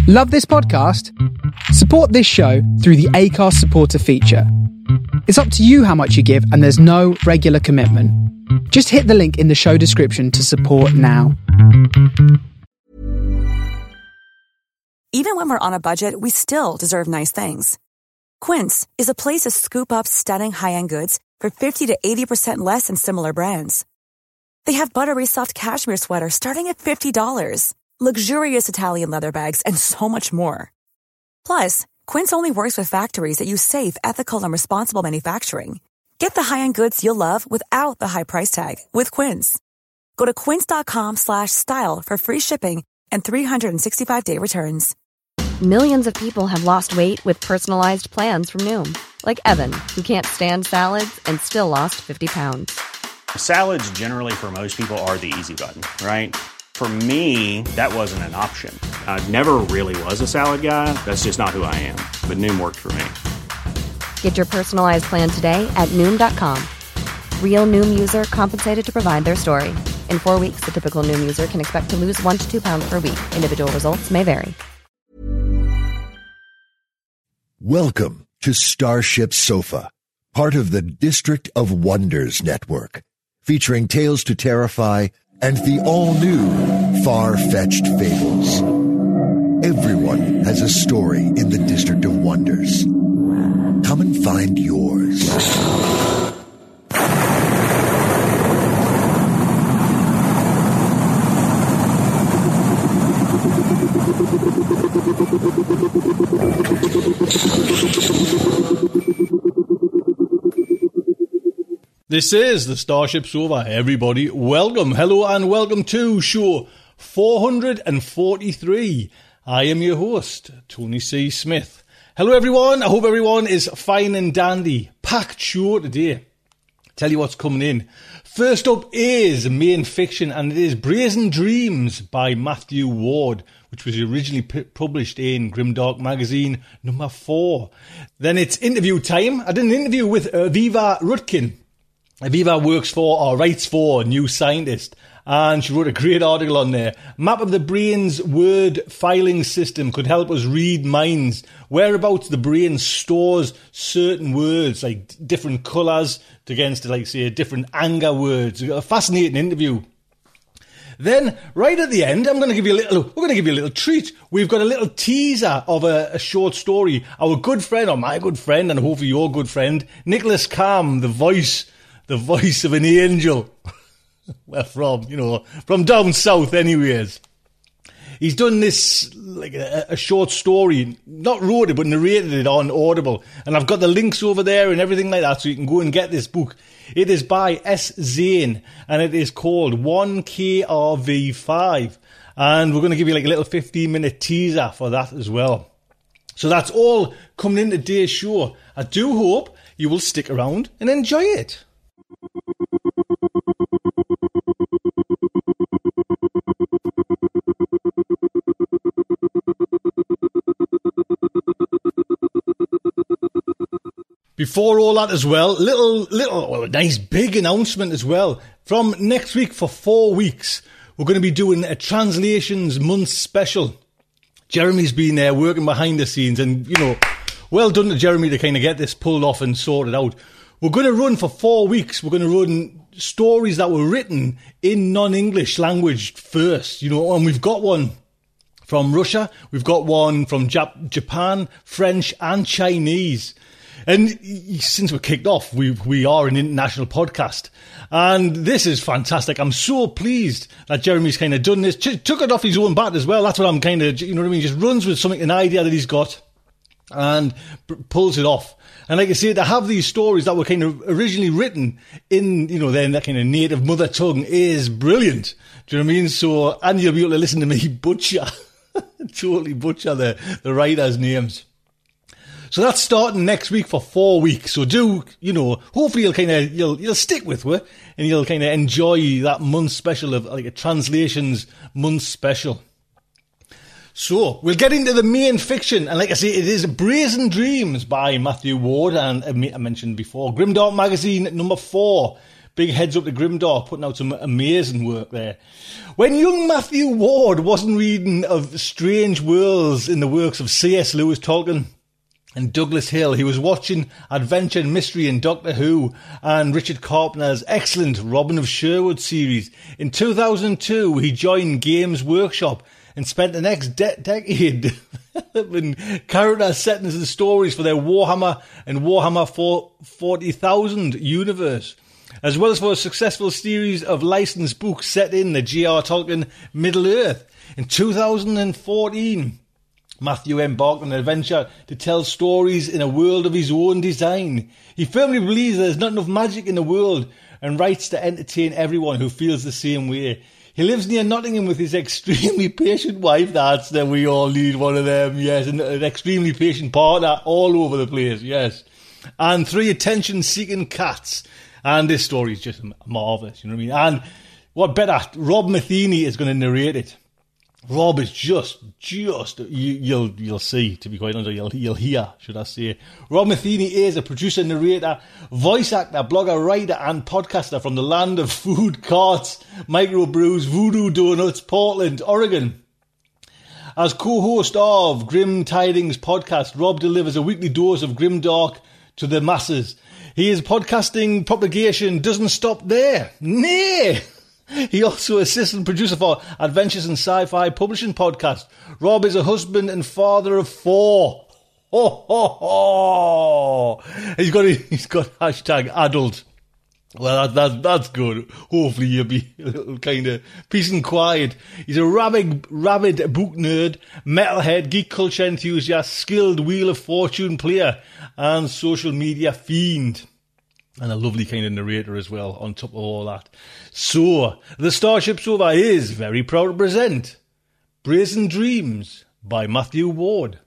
Love this podcast? Support this show through the Acast supporter feature. It's up to you how much you give, and there's no regular commitment. Just hit the link in the show description to support now. Even when we're on a budget, we still deserve nice things. Quince is a place to scoop up stunning high-end goods for 50 to 80% less than similar brands. They have buttery soft cashmere sweaters starting at $50, luxurious Italian leather bags, and so much more. Plus, Quince only works with factories that use safe, ethical, and responsible manufacturing. Get the high-end goods you'll love without the high price tag with Quince. Go to quince.com/style for free shipping and 365-day returns. Millions of people have lost weight with personalized plans from Noom. Like Evan, who can't stand salads and still lost 50 pounds. Salads generally for most people are the easy button, right? For me, that wasn't an option. I never really was a salad guy. That's just not who I am. But Noom worked for me. Get your personalized plan today at Noom.com. Real Noom user compensated to provide their story. In 4 weeks, the typical Noom user can expect to lose 1 to 2 pounds per week. Individual results may vary. Welcome to Starship Sofa, part of the District of Wonders network, featuring Tales to Terrify and the all-new Far-Fetched Fables. Everyone has a story in the District of Wonders. Come and find yours. This is the Starship Sofa, everybody. Welcome, hello, and welcome to show 443. I am your host, Tony C. Smith. Hello, everyone. I hope everyone is fine and dandy. Packed show today. Tell you what's coming in. First up is main fiction, and it is Brazen Dreams by Matthew Ward, which was originally published in Grimdark Magazine number 4. Then it's interview time. I did an interview with Aviva Rutkin. Aviva works for, or writes for, New Scientist, and she wrote a great article on there. Map of the brain's word filing system could help us read minds. Whereabouts the brain stores certain words, like different colours against, like, say, different anger words. A fascinating interview. Then, right at the end, we're going to give you a little treat. We've got a little teaser of a short story. Our good friend, or my good friend, and hopefully your good friend, Nicholas Calm, the voice of an angel. Well, from down south anyways. He's done this, like a short story, not wrote it, but narrated it on Audible. And I've got the links over there and everything like that, so you can go and get this book. It is by S. Zane, and it is called 1KRV5. And we're going to give you like a little 15-minute teaser for that as well. So that's all coming in today's show. I do hope you will stick around and enjoy it. Before all that as well, a nice big announcement as well. From next week for 4 weeks, we're going to be doing a Translations Month special. Jeremy's been there working behind the scenes, and, well done to Jeremy to kind of get this pulled off and sorted out. We're going to run for 4 weeks. We're going to run stories that were written in non-English language first, and we've got one from Russia, we've got one from Japan, French and Chinese. And since we're kicked off, we are an international podcast. And this is fantastic. I'm so pleased that Jeremy's kind of done this. Took it off his own bat as well. That's what I'm kind of, just runs with something, an idea that he's got and pulls it off. And like I say, to have these stories that were kind of originally written in, then that kind of native mother tongue is brilliant. Do you know what I mean? So, and you'll be able to listen to me totally butcher the writers' names. So that's starting next week for 4 weeks. So hopefully you'll stick with it and you'll kind of enjoy that month special of like a Translations Month special. So we'll get into the main fiction. And like I say, it is Brazen Dreams by Matthew Ward. And I mentioned before, Grimdark Magazine number 4. Big heads up to Grimdark, putting out some amazing work there. When young Matthew Ward wasn't reading of strange worlds in the works of C.S. Lewis Tolkien and Douglas Hill, he was watching Adventure and Mystery in Doctor Who and Richard Carpenter's excellent Robin of Sherwood series. In 2002, he joined Games Workshop and spent the next decade in character settings and stories for their Warhammer and Warhammer 40,000 universe, as well as for a successful series of licensed books set in the J.R. Tolkien Middle-earth. In 2014, Matthew embarked on an adventure to tell stories in a world of his own design. He firmly believes there's not enough magic in the world and writes to entertain everyone who feels the same way. He lives near Nottingham with his extremely patient wife. That's that we all need one of them, yes. And an extremely patient partner all over the place, yes. And 3 attention-seeking cats. And this story is just marvellous, you know what I mean? And what better, Rob Matheny is going to narrate it. Rob is just you'll see, to be quite honest, you'll hear, should I say. Rob Matheny is a producer, narrator, voice actor, blogger, writer and podcaster from the land of food, carts, microbrews, voodoo donuts, Portland, Oregon. As co-host of Grim Tidings podcast, Rob delivers a weekly dose of grimdark to the masses. His podcasting propagation doesn't stop there. Nay! He also assistant producer for Adventures in Sci-Fi Publishing Podcast. Rob is a husband and father of 4. Ho, ho, ho. He's got hashtag adult. Well, that's good. Hopefully you'll be a little kind of peace and quiet. He's a rabid book nerd, metalhead, geek culture enthusiast, skilled Wheel of Fortune player, and social media fiend. And a lovely kind of narrator as well, on top of all that. So, the Starship Sofa is very proud to present Brazen Dreams by Matthew Ward.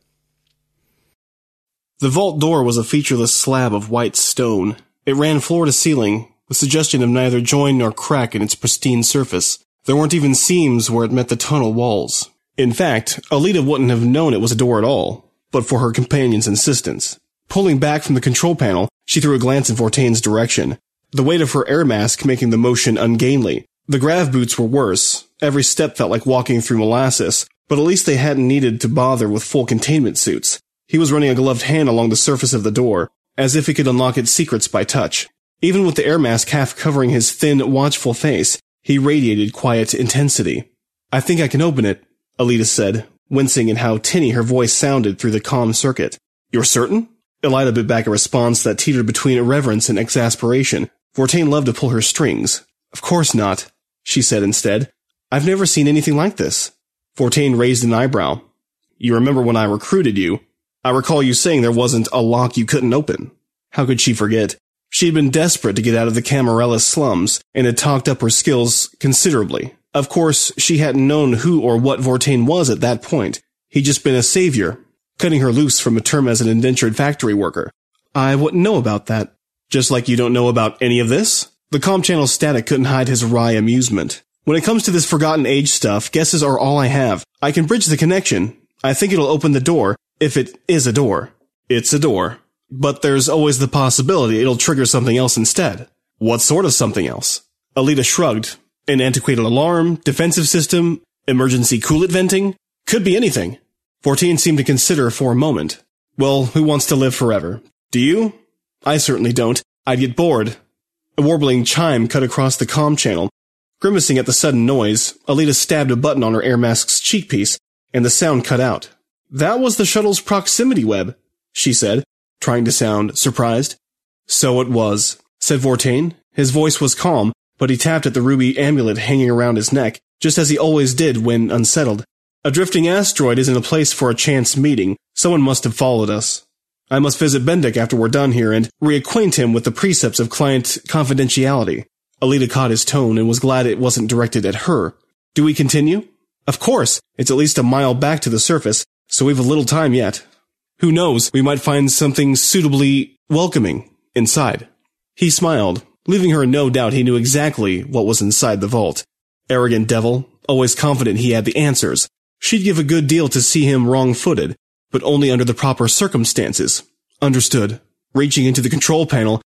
The vault door was a featureless slab of white stone. It ran floor to ceiling, with suggestion of neither join nor crack in its pristine surface. There weren't even seams where it met the tunnel walls. In fact, Alita wouldn't have known it was a door at all, but for her companion's insistence. Pulling back from the control panel, she threw a glance in Vortain's direction, the weight of her air mask making the motion ungainly. The grav boots were worse. Every step felt like walking through molasses, but at least they hadn't needed to bother with full containment suits. He was running a gloved hand along the surface of the door, as if he could unlock its secrets by touch. Even with the air mask half covering his thin, watchful face, he radiated quiet intensity. "I think I can open it," Alita said, wincing at how tinny her voice sounded through the comm circuit. "You're certain?" Alita bit back a response that teetered between irreverence and exasperation. Vortain loved to pull her strings. "Of course not," she said instead. "I've never seen anything like this." Vortain raised an eyebrow. "You remember when I recruited you? I recall you saying there wasn't a lock you couldn't open." How could she forget? She had been desperate to get out of the Camarilla slums, and had talked up her skills considerably. Of course, she hadn't known who or what Vortain was at that point. He'd just been a savior, cutting her loose from a term as an indentured factory worker. "I wouldn't know about that." "Just like you don't know about any of this?" The comm channel static couldn't hide his wry amusement. "When it comes to this Forgotten Age stuff, guesses are all I have. I can bridge the connection. I think it'll open the door, if it is a door." "It's a door. But there's always the possibility it'll trigger something else instead." "What sort of something else?" Alita shrugged. "An antiquated alarm, defensive system, emergency coolant venting? Could be anything." Vortain seemed to consider for a moment. "Well, who wants to live forever? Do you? I certainly don't. I'd get bored." A warbling chime cut across the comm channel. Grimacing at the sudden noise, Alita stabbed a button on her air mask's cheekpiece, and the sound cut out. "That was the shuttle's proximity web," she said, trying to sound surprised. "So it was," said Vortain. His voice was calm, but he tapped at the ruby amulet hanging around his neck, just as he always did when unsettled. "A drifting asteroid isn't a place for a chance meeting. Someone must have followed us. I must visit Bendik after we're done here and reacquaint him with the precepts of client confidentiality." Alita caught his tone and was glad it wasn't directed at her. "Do we continue?" "Of course. It's at least a mile back to the surface, so we've a little time yet. Who knows, we might find something suitably welcoming inside." He smiled, leaving her in no doubt he knew exactly what was inside the vault. Arrogant devil, always confident he had the answers. She'd give a good deal to see him wrong-footed, but only under the proper circumstances. Understood. Reaching into the control panel,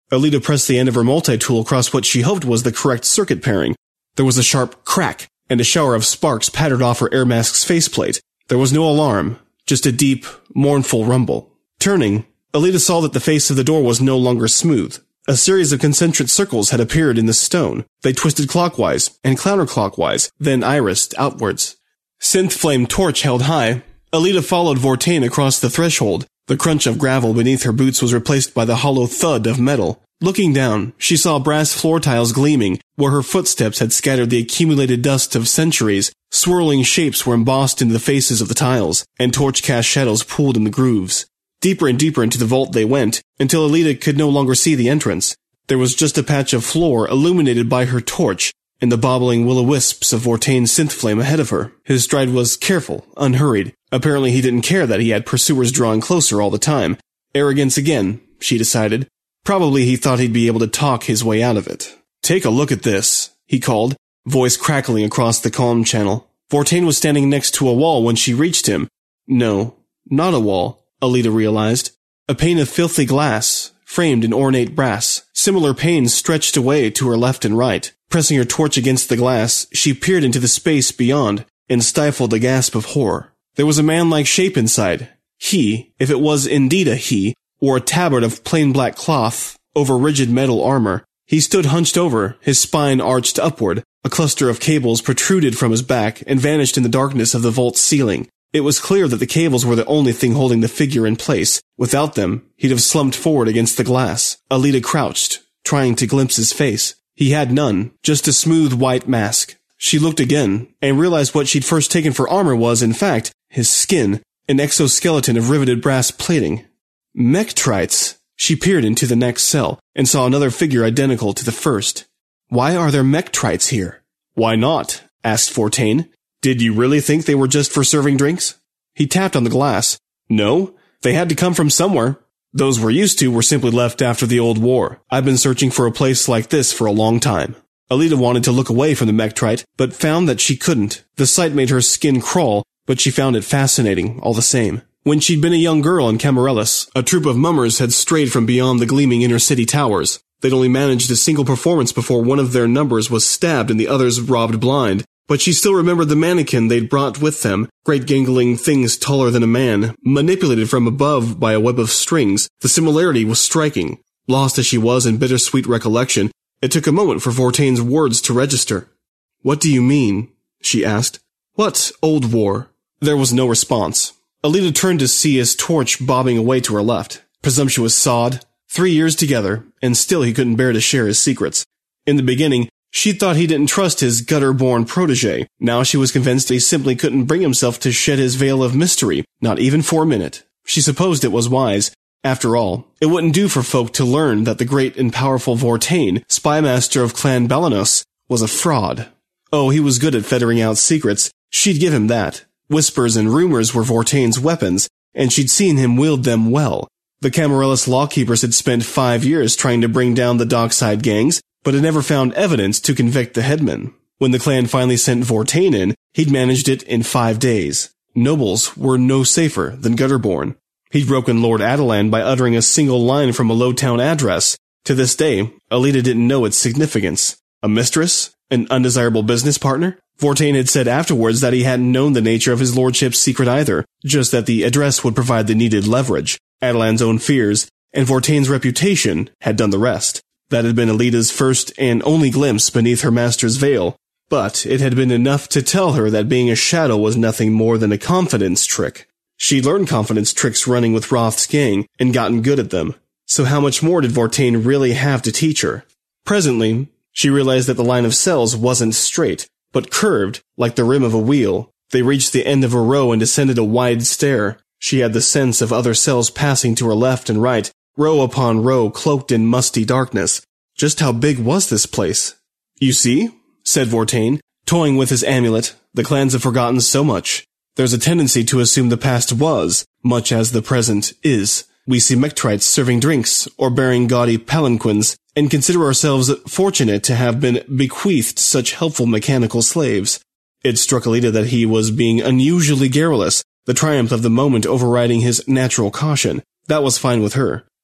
Alita pressed the end of her multi-tool across what she hoped was the correct circuit pairing. There was a sharp crack, and a shower of sparks pattered off her air mask's faceplate. There was no alarm, just a deep, mournful rumble. Turning, Alita saw that the face of the door was no longer smooth. A series of concentric circles had appeared in the stone. They twisted clockwise and counterclockwise, then irised outwards. Synth flame torch held high, Alita followed Vortain across the threshold. The crunch of gravel beneath her boots was replaced by the hollow thud of metal. Looking down, she saw brass floor tiles gleaming, where her footsteps had scattered the accumulated dust of centuries. Swirling shapes were embossed into the faces of the tiles, and torch-cast shadows pooled in the grooves. Deeper and deeper into the vault they went, until Alita could no longer see the entrance. There was just a patch of floor illuminated by her torch, and the bobbling will-o-wisps of Vortain's synth flame ahead of her. His stride was careful, unhurried. Apparently he didn't care that he had pursuers drawing closer all the time. Arrogance again, she decided. Probably he thought he'd be able to talk his way out of it. "Take a look at this," he called, voice crackling across the comm channel. Vortain was standing next to a wall when she reached him. No, not a wall, Alita realized. A pane of filthy glass, framed in ornate brass. Similar panes stretched away to her left and right. Pressing her torch against the glass, she peered into the space beyond, and stifled a gasp of horror. There was a man-like shape inside. He, if it was indeed a he, wore a tabard of plain black cloth over rigid metal armor. He stood hunched over, his spine arched upward. A cluster of cables protruded from his back and vanished in the darkness of the vault's ceiling. It was clear that the cables were the only thing holding the figure in place. Without them, he'd have slumped forward against the glass. Alita crouched, trying to glimpse his face. He had none, just a smooth white mask. She looked again, and realized what she'd first taken for armor was, in fact, his skin, an exoskeleton of riveted brass plating. Mechtrites! She peered into the next cell, and saw another figure identical to the first. "Why are there Mechtrites here?" "Why not?" asked Vortain. "Did you really think they were just for serving drinks?" He tapped on the glass. "No, they had to come from somewhere. Those we're used to were simply left after the old war. I've been searching for a place like this for a long time." Alita wanted to look away from the Mechtrite, but found that she couldn't. The sight made her skin crawl, but she found it fascinating all the same. When she'd been a young girl in Camaryllis, a troop of mummers had strayed from beyond the gleaming inner-city towers. They'd only managed a single performance before one of their numbers was stabbed and the others robbed blind. But she still remembered the mannequin they'd brought with them, great gangling things taller than a man, manipulated from above by a web of strings. The similarity was striking. Lost as she was in bittersweet recollection, it took a moment for Vortain's words to register. "What do you mean?" she asked. "What old war?" There was no response. Alita turned to see his torch bobbing away to her left. Presumptuous sod. 3 years together, and still he couldn't bear to share his secrets. In the beginning, she thought he didn't trust his gutter-born protege. Now she was convinced he simply couldn't bring himself to shed his veil of mystery, not even for a minute. She supposed it was wise. After all, it wouldn't do for folk to learn that the great and powerful Vortain, spymaster of Clan Balanos, was a fraud. Oh, he was good at ferreting out secrets. She'd give him that. Whispers and rumors were Vortain's weapons, and she'd seen him wield them well. The Camaryllis lawkeepers had spent 5 years trying to bring down the dockside gangs, but had never found evidence to convict the headman. When the clan finally sent Vortain in, he'd managed it in 5 days. Nobles were no safer than gutterborn. He'd broken Lord Adelan by uttering a single line from a low-town address. To this day, Alita didn't know its significance. A mistress? An undesirable business partner? Vortain had said afterwards that he hadn't known the nature of his lordship's secret either, just that the address would provide the needed leverage. Adelan's own fears, and Vortain's reputation, had done the rest. That had been Alita's first and only glimpse beneath her master's veil, but it had been enough to tell her that being a shadow was nothing more than a confidence trick. She'd learned confidence tricks running with Roth's gang, and gotten good at them. So how much more did Vortain really have to teach her? Presently, she realized that the line of cells wasn't straight, but curved, like the rim of a wheel. They reached the end of a row and descended a wide stair. She had the sense of other cells passing to her left and right, row upon row cloaked in musty darkness. Just how big was this place? "You see," said Vortain, toying with his amulet, "the clans have forgotten so much. There's a tendency to assume the past was, much as the present is. We see Mechtrites serving drinks, or bearing gaudy palanquins, and consider ourselves fortunate to have been bequeathed such helpful mechanical slaves." It struck Alita that he was being unusually garrulous, the triumph of the moment overriding his natural caution. That was fine with her.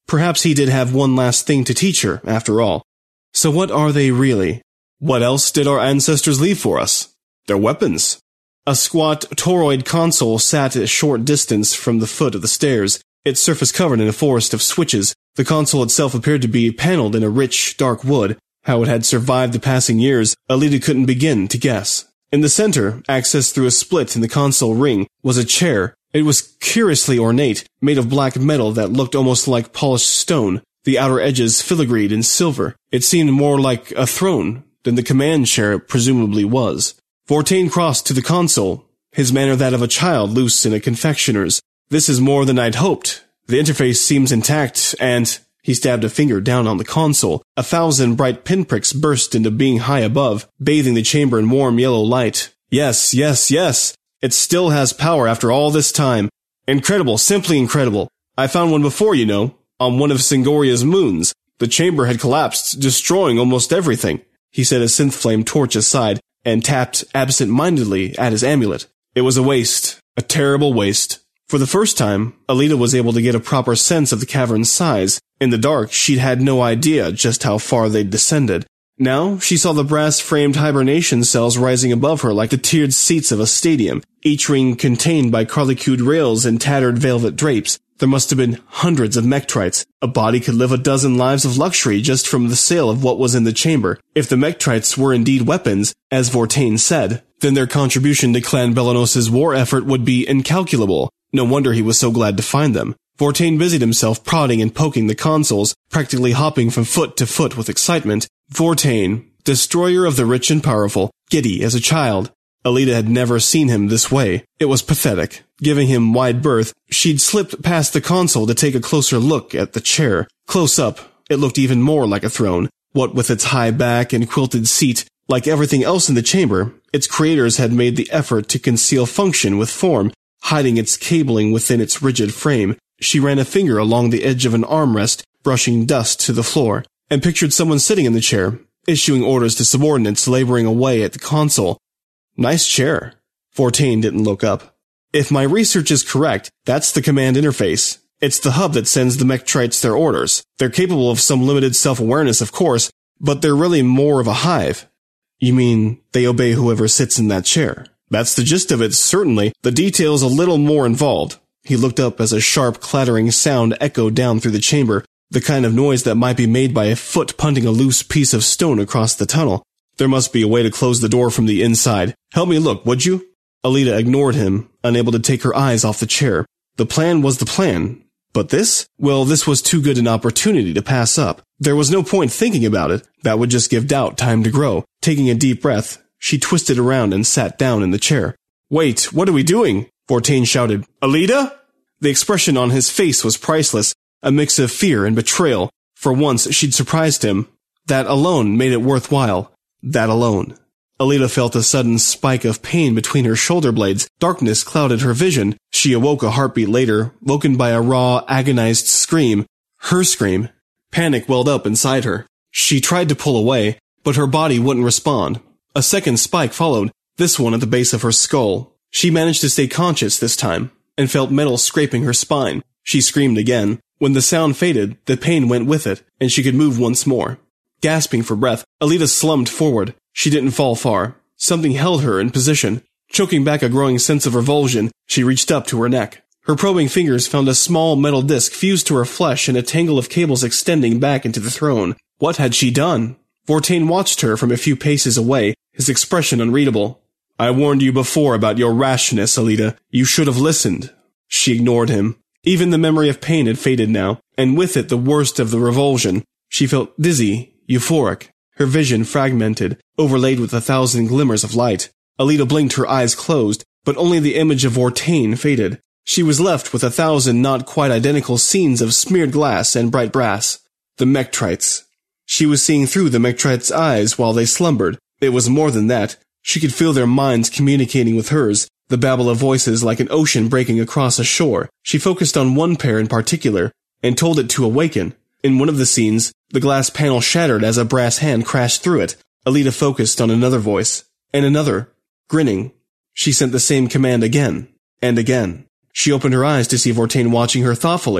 Perhaps he did have one last thing to teach her, after all. So what are they really? What else did our ancestors leave for us? Their weapons. A squat, toroid console sat at a short distance from the foot of the stairs, its surface covered in a forest of switches. The console itself appeared to be paneled in a rich, dark wood. How it had survived the passing years, Alita couldn't begin to guess. In the center, accessed through a split in the console ring, was a chair. It was curiously ornate, made of black metal that looked almost like polished stone, the outer edges filigreed in silver. It seemed more like a throne than the command chair it presumably was. Vortain crossed to the console, his manner that of a child loose in a confectioner's. This is more than I'd hoped. The interface seems intact, and... He stabbed a finger down on the console. 1,000 bright pinpricks burst into being high above, bathing the chamber in warm yellow light. Yes, yes, yes! It still has power after all this time. Incredible, simply incredible. I found one before, you know, on one of Singoria's moons. The chamber had collapsed, destroying almost everything. He set a synth flame torch aside and tapped absent-mindedly at his amulet. It was a waste. A terrible waste. For the first time, Alita was able to get a proper sense of the cavern's size. In the dark, she'd had no idea just how far they'd descended. Now, she saw the brass-framed hibernation cells rising above her like the tiered seats of a stadium, each ring contained by carlicued rails and tattered velvet drapes. There must have been hundreds of Mechtrites. A body could live a dozen lives of luxury just from the sale of what was in the chamber. If the Mechtrites were indeed weapons, as Vortain said, then their contribution to Clan Belanos' war effort would be incalculable. No wonder he was so glad to find them. Vortain busied himself prodding and poking the consoles, practically hopping from foot to foot with excitement. Vortain, destroyer of the rich and powerful, giddy as a child. Alita had never seen him this way. It was pathetic. Giving him wide berth, she'd slipped past the console to take a closer look at the chair. Close up, it looked even more like a throne. What with its high back and quilted seat, like everything else in the chamber, its creators had made the effort to conceal function with form, hiding its cabling within its rigid frame. She ran a finger along the edge of an armrest, brushing dust to the floor, and pictured someone sitting in the chair, issuing orders to subordinates laboring away at the console. Nice chair. Vortain didn't look up. If my research is correct, that's the command interface. It's the hub that sends the Mechtrites their orders. They're capable of some limited self-awareness, of course, but they're really more of a hive. You mean they obey whoever sits in that chair? That's the gist of it, certainly. The details a little more involved. He looked up as a sharp, clattering sound echoed down through the chamber, the kind of noise that might be made by a foot punting a loose piece of stone across the tunnel. There must be a way to close the door from the inside. Help me look, would you? Alita ignored him, unable to take her eyes off the chair. The plan was the plan. But this? Well, this was too good an opportunity to pass up. There was no point thinking about it. That would just give doubt time to grow. Taking a deep breath, she twisted around and sat down in the chair. Wait, what are we doing? Vortain shouted. Alita? The expression on his face was priceless, a mix of fear and betrayal. For once, she'd surprised him. That alone made it worthwhile. That alone. Alita felt a sudden spike of pain between her shoulder blades. Darkness clouded her vision. She awoke a heartbeat later, woken by a raw, agonized scream. Her scream. Panic welled up inside her. She tried to pull away, but her body wouldn't respond. A second spike followed, this one at the base of her skull. She managed to stay conscious this time, and felt metal scraping her spine. She screamed again. When the sound faded, the pain went with it, and she could move once more. Gasping for breath, Alita slumped forward. She didn't fall far. Something held her in position. Choking back a growing sense of revulsion, she reached up to her neck. Her probing fingers found a small metal disc fused to her flesh and a tangle of cables extending back into the throne. What had she done? Vortain watched her from a few paces away, his expression unreadable. I warned you before about your rashness, Alita. You should have listened. She ignored him. Even the memory of pain had faded now, and with it the worst of the revulsion. She felt dizzy, euphoric, her vision fragmented, overlaid with 1,000 glimmers of light. Alita blinked, her eyes closed, but only the image of Vortain faded. She was left with 1,000 not quite identical scenes of smeared glass and bright brass. The Mechtrites. She was seeing through the Mechtrites' eyes while they slumbered. It was more than that. She could feel their minds communicating with hers, the babble of voices like an ocean breaking across a shore. She focused on one pair in particular, and told it to awaken. In one of the scenes, the glass panel shattered as a brass hand crashed through it. Alita focused on another voice, and another. Grinning, she sent the same command again, and again. She opened her eyes to see Vortain watching her thoughtfully.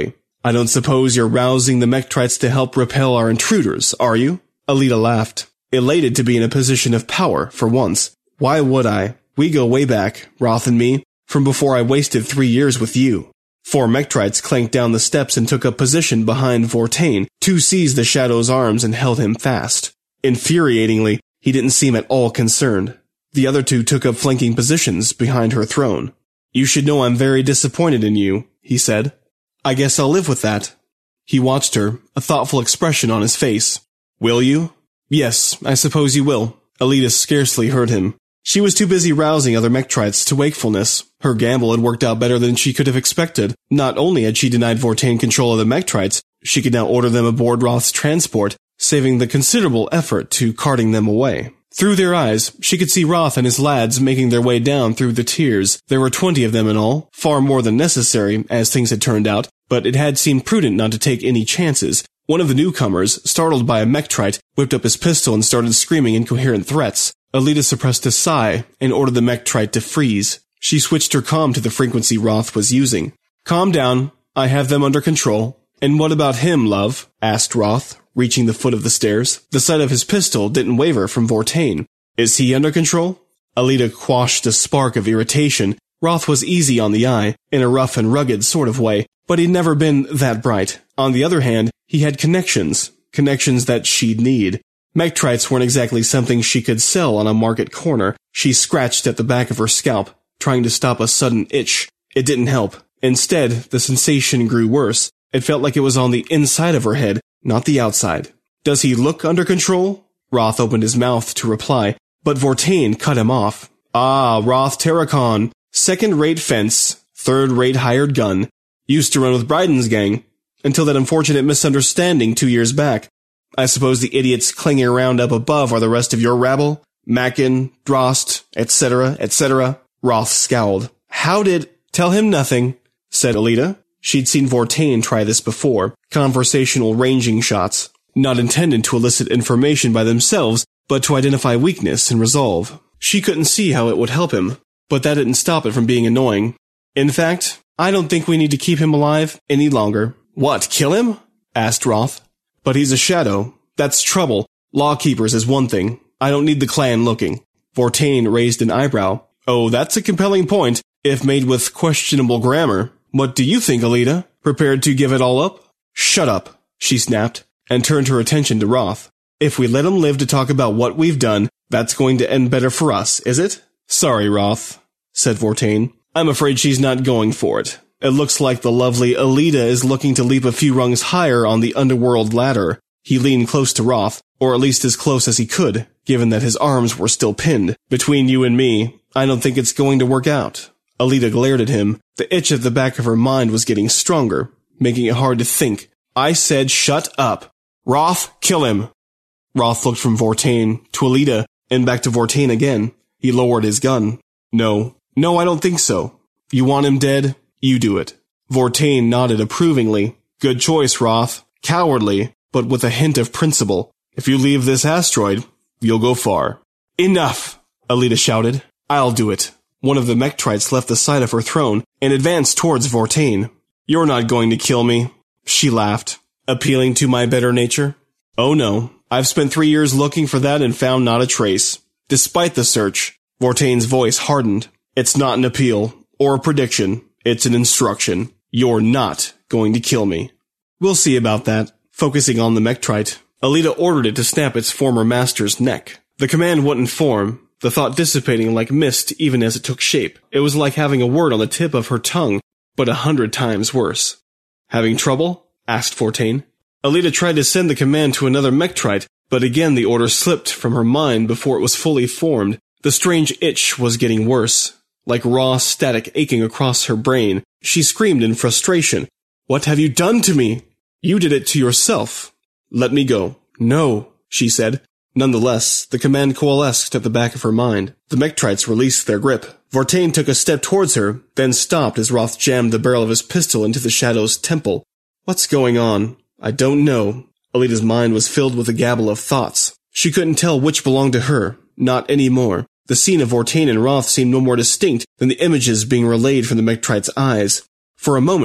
I don't suppose you're rousing the Mechtrites to help repel our intruders, are you? Alita laughed, elated to be in a position of power for once. Why would I? We go way back, Roth and me, from before I wasted 3 years with you. 4 Mechtrites clanked down the steps and took up position behind Vortain. 2 seized the Shadow's arms and held him fast. Infuriatingly, he didn't seem at all concerned. The other 2 took up flanking positions behind her throne. You should know I'm very disappointed in you, he said. I guess I'll live with that. He watched her, a thoughtful expression on his face. Will you? Yes, I suppose you will. Alita scarcely heard him. She was too busy rousing other Mechtrites to wakefulness. Her gamble had worked out better than she could have expected. Not only had she denied Vortain control of the Mechtrites, she could now order them aboard Roth's transport, saving the considerable effort to carting them away. Through their eyes, she could see Roth and his lads making their way down through the tiers. There were 20 of them in all, far more than necessary, as things had turned out, but it had seemed prudent not to take any chances. One of the newcomers, startled by a Mechtrite, whipped up his pistol and started screaming incoherent threats. Alita suppressed a sigh and ordered the Mechtrite to freeze. She switched her comm to the frequency Roth was using. Calm down. I have them under control. And what about him, love? Asked Roth, reaching the foot of the stairs. The sight of his pistol didn't waver from Vortain. Is he under control? Alita quashed a spark of irritation. Roth was easy on the eye, in a rough and rugged sort of way, but he'd never been that bright. On the other hand, he had connections that she'd need. Mechtrites weren't exactly something she could sell on a market corner. She scratched at the back of her scalp, trying to stop a sudden itch. It didn't help. Instead, the sensation grew worse. It felt like it was on the inside of her head, not the outside. Does he look under control? Roth opened his mouth to reply, but Vortain cut him off. Ah, Roth Terracon, second-rate fence, third-rate hired gun. Used to run with Bryden's gang, until that unfortunate misunderstanding 2 years back. I suppose the idiots clinging around up above are the rest of your rabble? Mackin, Drost, etc., etc. Roth scowled. Tell him nothing, said Alita. She'd seen Vortain try this before. Conversational ranging shots. Not intended to elicit information by themselves, but to identify weakness and resolve. She couldn't see how it would help him, but that didn't stop it from being annoying. In fact, I don't think we need to keep him alive any longer. What, kill him? Asked Roth. But he's a shadow. That's trouble. Lawkeepers is one thing. I don't need the clan looking. Vortain raised an eyebrow. Oh, that's a compelling point, if made with questionable grammar. What do you think, Alita? Prepared to give it all up? Shut up, she snapped, and turned her attention to Roth. If we let him live to talk about what we've done, that's going to end better for us, is it? Sorry, Roth, said Vortain. I'm afraid she's not going for it. It looks like the lovely Alita is looking to leap a few rungs higher on the underworld ladder. He leaned close to Roth, or at least as close as he could, given that his arms were still pinned. Between you and me, I don't think it's going to work out. Alita glared at him. The itch at the back of her mind was getting stronger, making it hard to think. I said shut up. Roth, kill him. Roth looked from Vortain to Alita, and back to Vortain again. He lowered his gun. No, I don't think so. You want him dead? You do it. Vortain nodded approvingly. Good choice, Roth. Cowardly, but with a hint of principle. If you leave this asteroid, you'll go far. Enough, Alita shouted. I'll do it. One of the Mechtrites left the side of her throne and advanced towards Vortain. You're not going to kill me, she laughed, appealing to my better nature. Oh no, I've spent 3 years looking for that and found not a trace. Despite the search, Vortain's voice hardened. It's not an appeal or a prediction. It's an instruction. You're not going to kill me. We'll see about that. Focusing on the Mechtrite, Alita ordered it to snap its former master's neck. The command wouldn't form, the thought dissipating like mist even as it took shape. It was like having a word on the tip of her tongue, but 100 times worse. Having trouble? Asked Vortain. Alita tried to send the command to another Mechtrite, but again the order slipped from her mind before it was fully formed. The strange itch was getting worse. Like raw static aching across her brain, she screamed in frustration. What have you done to me? You did it to yourself. Let me go. No, she said. Nonetheless, the command coalesced at the back of her mind. The Mechtrites released their grip. Vortain took a step towards her, then stopped as Roth jammed the barrel of his pistol into the Shadow's temple. What's going on? I don't know. Alita's mind was filled with a gabble of thoughts. She couldn't tell which belonged to her. Not anymore. The scene of Vortain and Roth seemed no more distinct than the images being relayed from the Mechtrite's eyes. For a moment,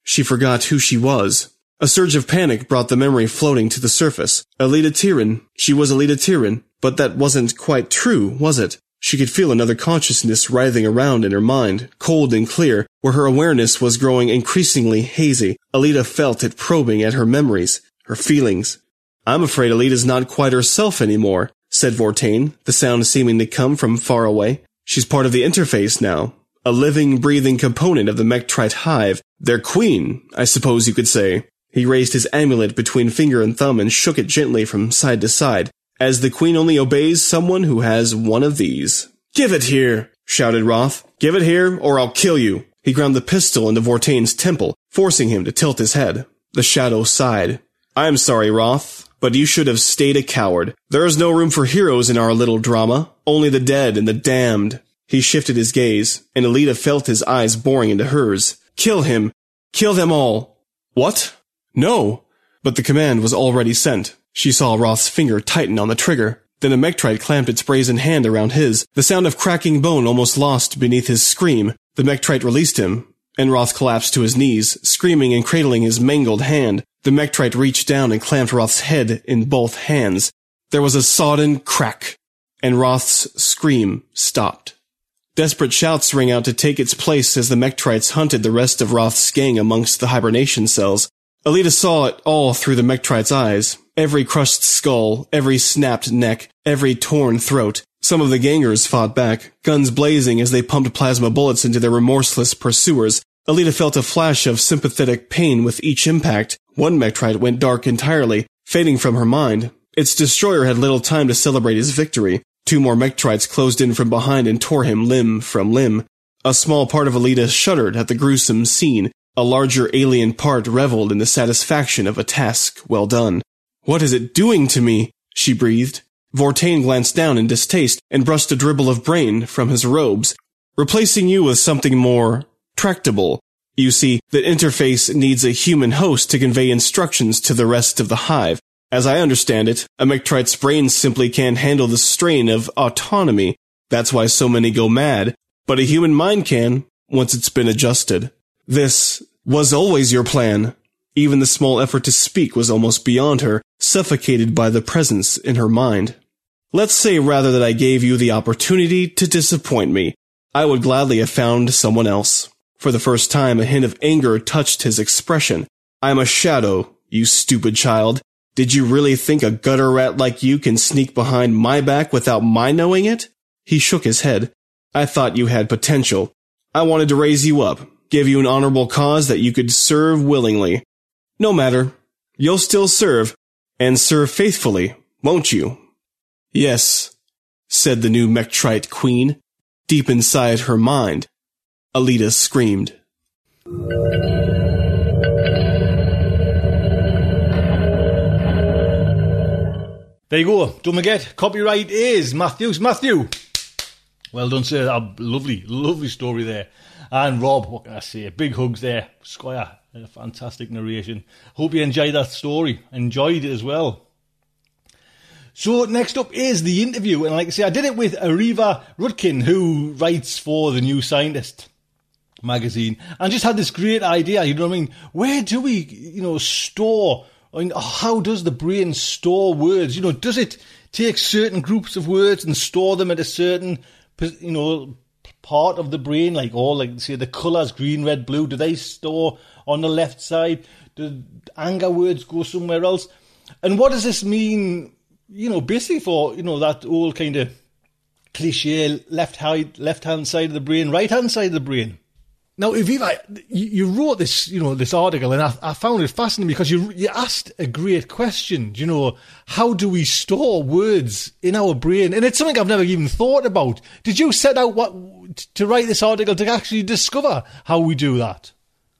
She forgot who she was. A surge of panic brought the memory floating to the surface. Alita Tyrion. She was Alita Tyrion. But that wasn't quite true, was it? She could feel another consciousness writhing around in her mind, cold and clear, where her awareness was growing increasingly hazy. Alita felt it probing at her memories, her feelings. I'm afraid Alita's not quite herself anymore, said Vortain, the sound seeming to come from far away. She's part of the interface now. A living, breathing component of the Mechtrite hive. Their queen, I suppose you could say. He raised his amulet between finger and thumb and shook it gently from side to side, as the queen only obeys someone who has one of these. Give it here, shouted Roth. Give it here, or I'll kill you. He ground the pistol into Vortain's temple, forcing him to tilt his head. The shadow sighed. I'm sorry, Roth, but you should have stayed a coward. There is no room for heroes in our little drama. Only the dead and the damned. He shifted his gaze, and Alita felt his eyes boring into hers. Kill him. Kill them all. What? No. But the command was already sent. She saw Roth's finger tighten on the trigger. Then a Mechtrite clamped its brazen hand around his, the sound of cracking bone almost lost beneath his scream. The Mechtrite released him, and Roth collapsed to his knees, screaming and cradling his mangled hand. The Mechtrite reached down and clamped Roth's head in both hands. There was a sodden crack, and Roth's scream stopped. Desperate shouts rang out to take its place as the Mechtrites hunted the rest of Roth's gang amongst the hibernation cells. Alita saw it all through the Mechtrite's eyes. Every crushed skull, every snapped neck, every torn throat. Some of the gangers fought back, guns blazing as they pumped plasma bullets into their remorseless pursuers. Alita felt a flash of sympathetic pain with each impact. One Mechtrite went dark entirely, fading from her mind. Its destroyer had little time to celebrate his victory. Two more Mechtrites closed in from behind and tore him limb from limb. A small part of Alita shuddered at the gruesome scene. A larger alien part reveled in the satisfaction of a task well done. What is it doing to me? She breathed. Vortain glanced down in distaste and brushed a dribble of brain from his robes. Replacing you with something more tractable. You see, the interface needs a human host to convey instructions to the rest of the hive. As I understand it, a Mechtrite's brain simply can't handle the strain of autonomy. That's why so many go mad. But a human mind can, once it's been adjusted. This was always your plan. Even the small effort to speak was almost beyond her, suffocated by the presence in her mind. Let's say rather that I gave you the opportunity to disappoint me. I would gladly have found someone else. For the first time, a hint of anger touched his expression. I'm a shadow, you stupid child. Did you really think a gutter rat like you can sneak behind my back without my knowing it? He shook his head. I thought you had potential. I wanted to raise you up, give you an honorable cause that you could serve willingly. No matter. You'll still serve, and serve faithfully, won't you? Yes, said the new Mechtrite queen. Deep inside her mind, Alita screamed. There you go. Don't forget, copyright is Matthew. Well done, sir. A lovely, lovely story there. And Rob, what can I say? Big hugs there. Squire, a fantastic narration. Hope you enjoyed that story. Enjoyed it as well. So next up is the interview. And like I say, I did it with Ariva Rudkin, who writes for The New Scientist magazine. And just had this great idea, you know what I mean? Where do we, store... I mean, how does the brain store words? Does it take certain groups of words and store them at a certain, part of the brain? Say the colours, green, red, blue, do they store on the left side? Do anger words go somewhere else? And what does this mean, basically for, that old kind of cliche left-hand side of the brain, right-hand side of the brain? Now, Aviva, you wrote this, this article, and I found it fascinating because you asked a great question. How do we store words in our brain? And it's something I've never even thought about. Did you set out to write this article to actually discover how we do that?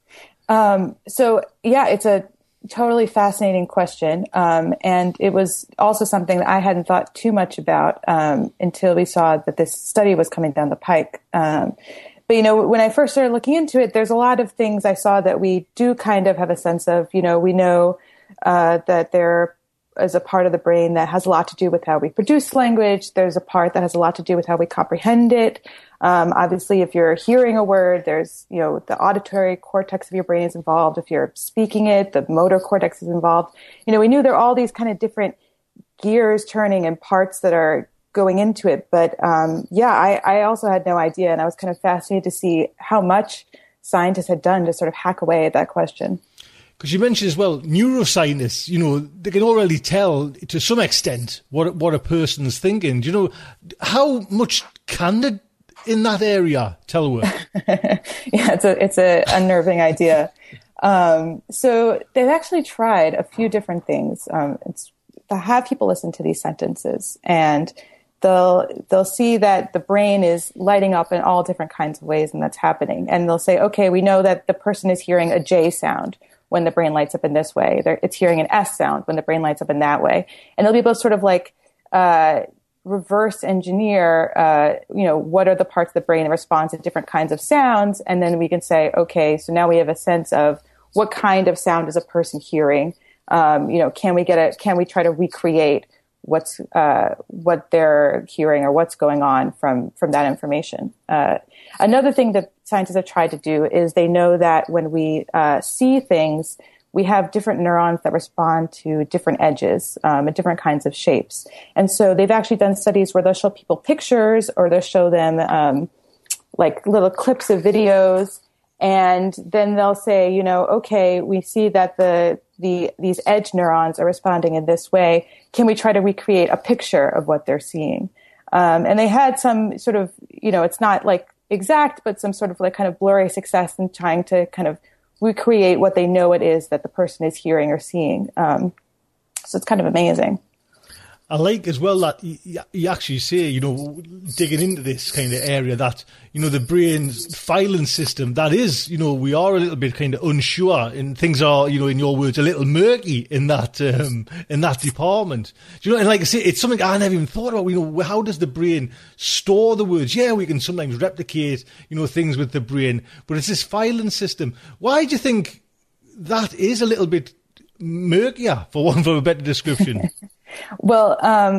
It's a totally fascinating question, and it was also something that I hadn't thought too much about until we saw that this study was coming down the pike. But, when I first started looking into it, there's a lot of things I saw that we do kind of have a sense of. We know that there are is a part of the brain that has a lot to do with how we produce language. There's a part that has a lot to do with how we comprehend it. Obviously, if you're hearing a word, there's, the auditory cortex of your brain is involved. If you're speaking it, the motor cortex is involved. We knew there are all these kind of different gears turning and parts that are going into it. But I also had no idea. And I was kind of fascinated to see how much scientists had done to sort of hack away at that question. Because you mentioned as well, neuroscientists, they can already tell to some extent what a person's thinking. Do you know how much can they in that area telework? Yeah, it's a unnerving idea. So they've actually tried a few different things. It's to have people listen to these sentences, and they'll see that the brain is lighting up in all different kinds of ways, and that's happening. And they'll say, okay, we know that the person is hearing a J sound when the brain lights up in this way. It's hearing an S sound when the brain lights up in that way. And they'll be able to sort of like reverse engineer, what are the parts of the brain that respond to different kinds of sounds. And then we can say, okay, so now we have a sense of what kind of sound is a person hearing. Can we try to recreate what they're hearing or what's going on from that information. Another thing that scientists have tried to do is they know that when we see things, we have different neurons that respond to different edges and different kinds of shapes. And so they've actually done studies where they'll show people pictures or they'll show them like little clips of videos. And then they'll say, okay, we see that these edge neurons are responding in this way. Can we try to recreate a picture of what they're seeing? And they had some sort of, it's not like exact, but some sort of like kind of blurry success in trying to kind of recreate what they know it is that the person is hearing or seeing. So it's kind of amazing. I like as well that you actually say, digging into this kind of area that, the brain's filing system, that is, we are a little bit kind of unsure and things are, in your words, a little murky in that department. And like I say, it's something I never even thought about. How does the brain store the words? Yeah, we can sometimes replicate, things with the brain, but it's this filing system. Why do you think that is a little bit murkier, for want of a better description? Well,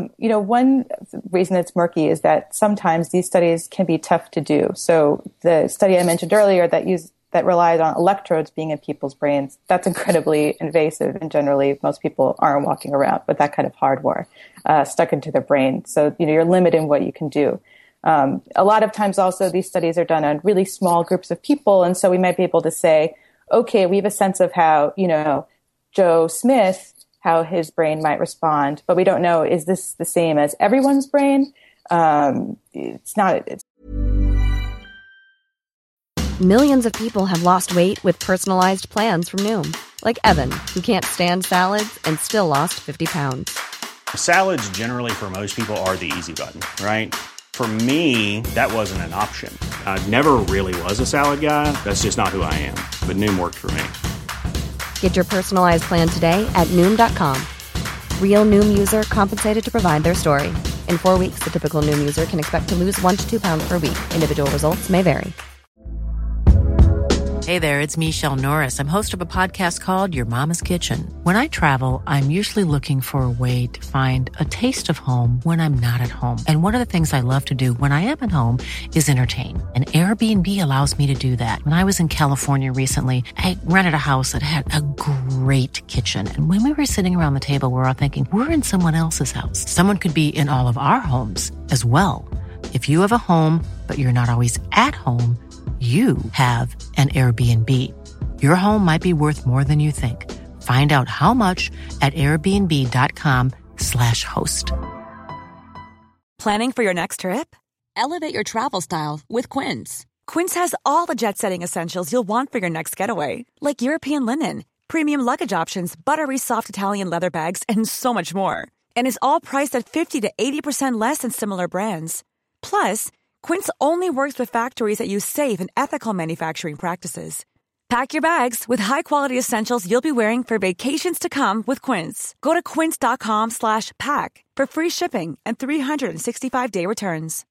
one reason it's murky is that sometimes these studies can be tough to do. So the study I mentioned earlier that relied on electrodes being in people's brains, that's incredibly invasive, and generally most people aren't walking around with that kind of hardware stuck into their brain. So, you're limited in what you can do. A lot of times also these studies are done on really small groups of people, and so we might be able to say, okay, we have a sense of how, Joe Smith, how his brain might respond, but we don't know, is this the same as everyone's brain? It's not. Millions of people have lost weight with personalized plans from Noom. Like Evan, who can't stand salads and still lost 50 pounds. Salads generally for most people are the easy button, right? For me, that wasn't an option. I never really was a salad guy. That's just not who I am. But Noom worked for me. Get your personalized plan today at Noom.com. Real Noom user compensated to provide their story. In 4 weeks, the typical Noom user can expect to lose 1 to 2 pounds per week. Individual results may vary. Hey there, it's Michelle Norris. I'm host of a podcast called Your Mama's Kitchen. When I travel, I'm usually looking for a way to find a taste of home when I'm not at home. And one of the things I love to do when I am at home is entertain. And Airbnb allows me to do that. When I was in California recently, I rented a house that had a great kitchen. And when we were sitting around the table, we were all thinking, we're in someone else's house. Someone could be in all of our homes as well. If you have a home, but you're not always at home, you have an Airbnb. Your home might be worth more than you think. Find out how much at airbnb.com/host. Planning for your next trip? Elevate your travel style with Quince. Quince has all the jet-setting essentials you'll want for your next getaway, like European linen, premium luggage options, buttery soft Italian leather bags, and so much more. And is all priced at 50 to 80% less than similar brands. Plus, Quince only works with factories that use safe and ethical manufacturing practices. Pack your bags with high-quality essentials you'll be wearing for vacations to come with Quince. Go to quince.com/pack for free shipping and 365-day returns.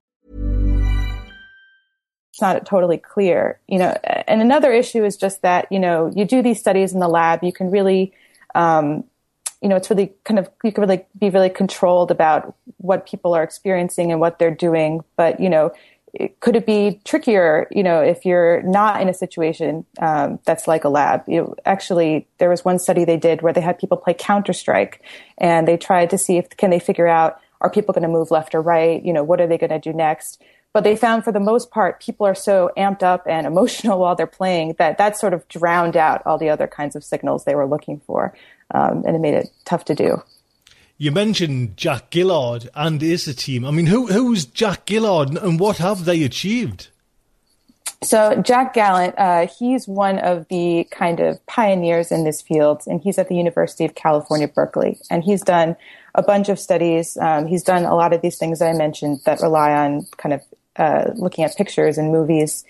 It's not totally clear, and another issue is just that, you do these studies in the lab, you can really it's really you can really be really controlled about what people are experiencing and what they're doing. But, could it be trickier, if you're not in a situation that's like a lab? Actually, there was one study they did where they had people play Counter-Strike, and they tried to see can they figure out, are people going to move left or right? What are they going to do next? But they found for the most part, people are so amped up and emotional while they're playing that sort of drowned out all the other kinds of signals they were looking for. And it made it tough to do. You mentioned Jack Gillard and his team. I mean, who's Jack Gillard and what have they achieved? So Jack Gallant, he's one of the kind of pioneers in this field, and he's at the University of California, Berkeley. And he's done a bunch of studies. He's done a lot of these things I mentioned that rely on kind of looking at pictures and movies.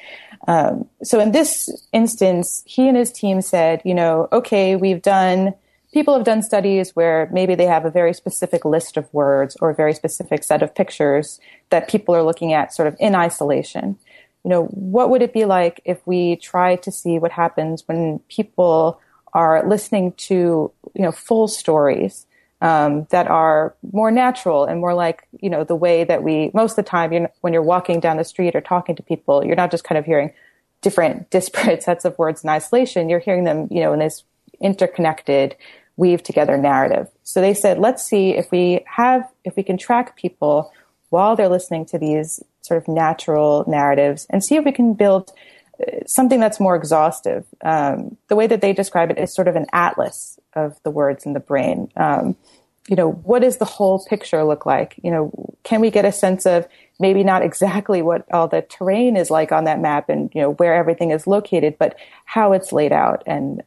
So in this instance, he and his team said, okay, people have done studies where maybe they have a very specific list of words or a very specific set of pictures that people are looking at sort of in isolation. What would it be like if we try to see what happens when people are listening to, full stories that are more natural and more like, the way that most of the time, when you're walking down the street or talking to people, you're not just kind of hearing different disparate sets of words in isolation. You're hearing them, in this interconnected, weave together narrative. So they said, let's see if we can track people while they're listening to these sort of natural narratives and see if we can build something that's more exhaustive. The way that they describe it is sort of an atlas of the words in the brain. What does the whole picture look like? Can we get a sense of maybe not exactly what all the terrain is like on that map and, where everything is located, but how it's laid out and,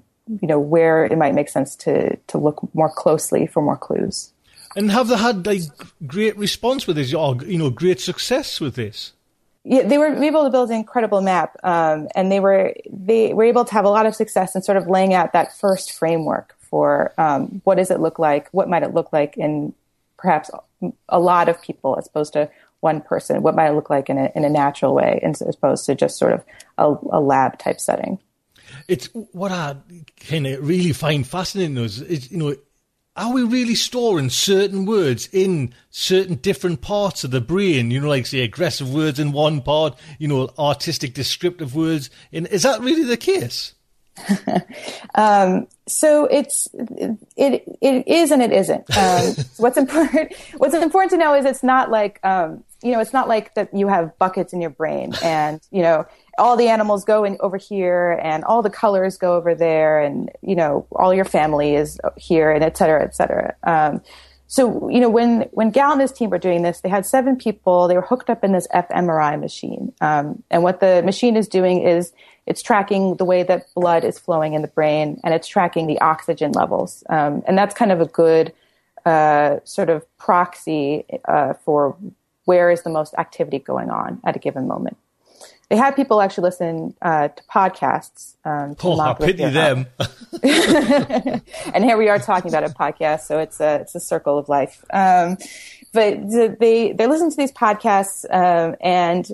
where it might make sense to look more closely for more clues. And have they had great response with this, or, great success with this? Yeah, they were able to build an incredible map, and they were able to have a lot of success in sort of laying out that first framework for what does it look like, what might it look like in perhaps a lot of people as opposed to one person, what might it look like in a natural way as opposed to just sort of a lab type setting. It's what I kind of really find fascinating is, are we really storing certain words in certain different parts of the brain? Like say aggressive words in one part, artistic descriptive words. Is that really the case? So it is and it isn't. What's important to know is it's not like, it's not like that you have buckets in your brain and, all the animals go in over here and all the colors go over there and, all your family is here and et cetera, et cetera. So, when Gal and his team were doing this, they had 7 people, they were hooked up in this fMRI machine. And what the machine is doing is it's tracking the way that blood is flowing in the brain and it's tracking the oxygen levels. And that's kind of a good, sort of proxy, for where is the most activity going on at a given moment. They had people actually listen to podcasts. I pity them. And here we are talking about a podcast, so it's a circle of life. But they listen to these podcasts, and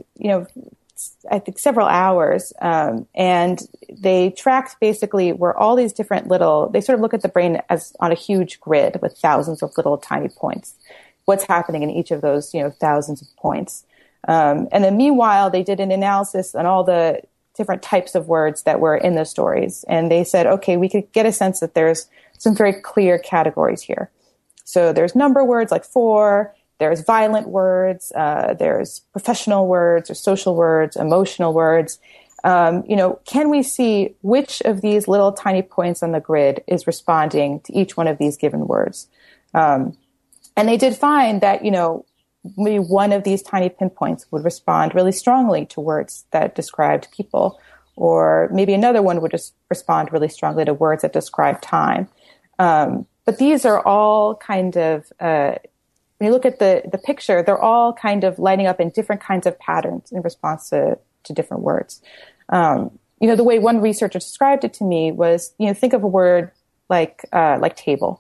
I think several hours, and they tracked basically where all these different they sort of look at the brain as on a huge grid with thousands of little tiny points. What's happening in each of those, thousands of points. And then meanwhile, they did an analysis on all the different types of words that were in the stories. And they said, okay, we could get a sense that there's some very clear categories here. So there's number words like 4, there's violent words, there's professional words or social words, emotional words. Can we see which of these little tiny points on the grid is responding to each one of these given words? And they did find that, maybe one of these tiny pinpoints would respond really strongly to words that described people, or maybe another one would just respond really strongly to words that describe time. But these are all kind of, when you look at the picture, they're all kind of lighting up in different kinds of patterns in response to different words. The way one researcher described it to me was, think of a word like table.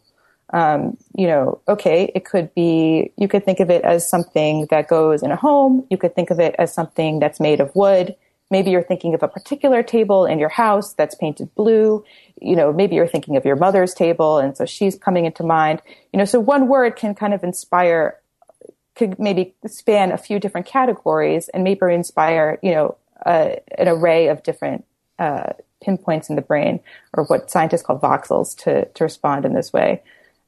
It could be, you could think of it as something that goes in a home. You could think of it as something that's made of wood, maybe you're thinking of a particular table in your house that's painted blue. Maybe you're thinking of your mother's table, and so she's coming into mind. So one word can kind of could maybe span a few different categories and maybe inspire, an array of different pinpoints in the brain, or what scientists call voxels, to respond in this way.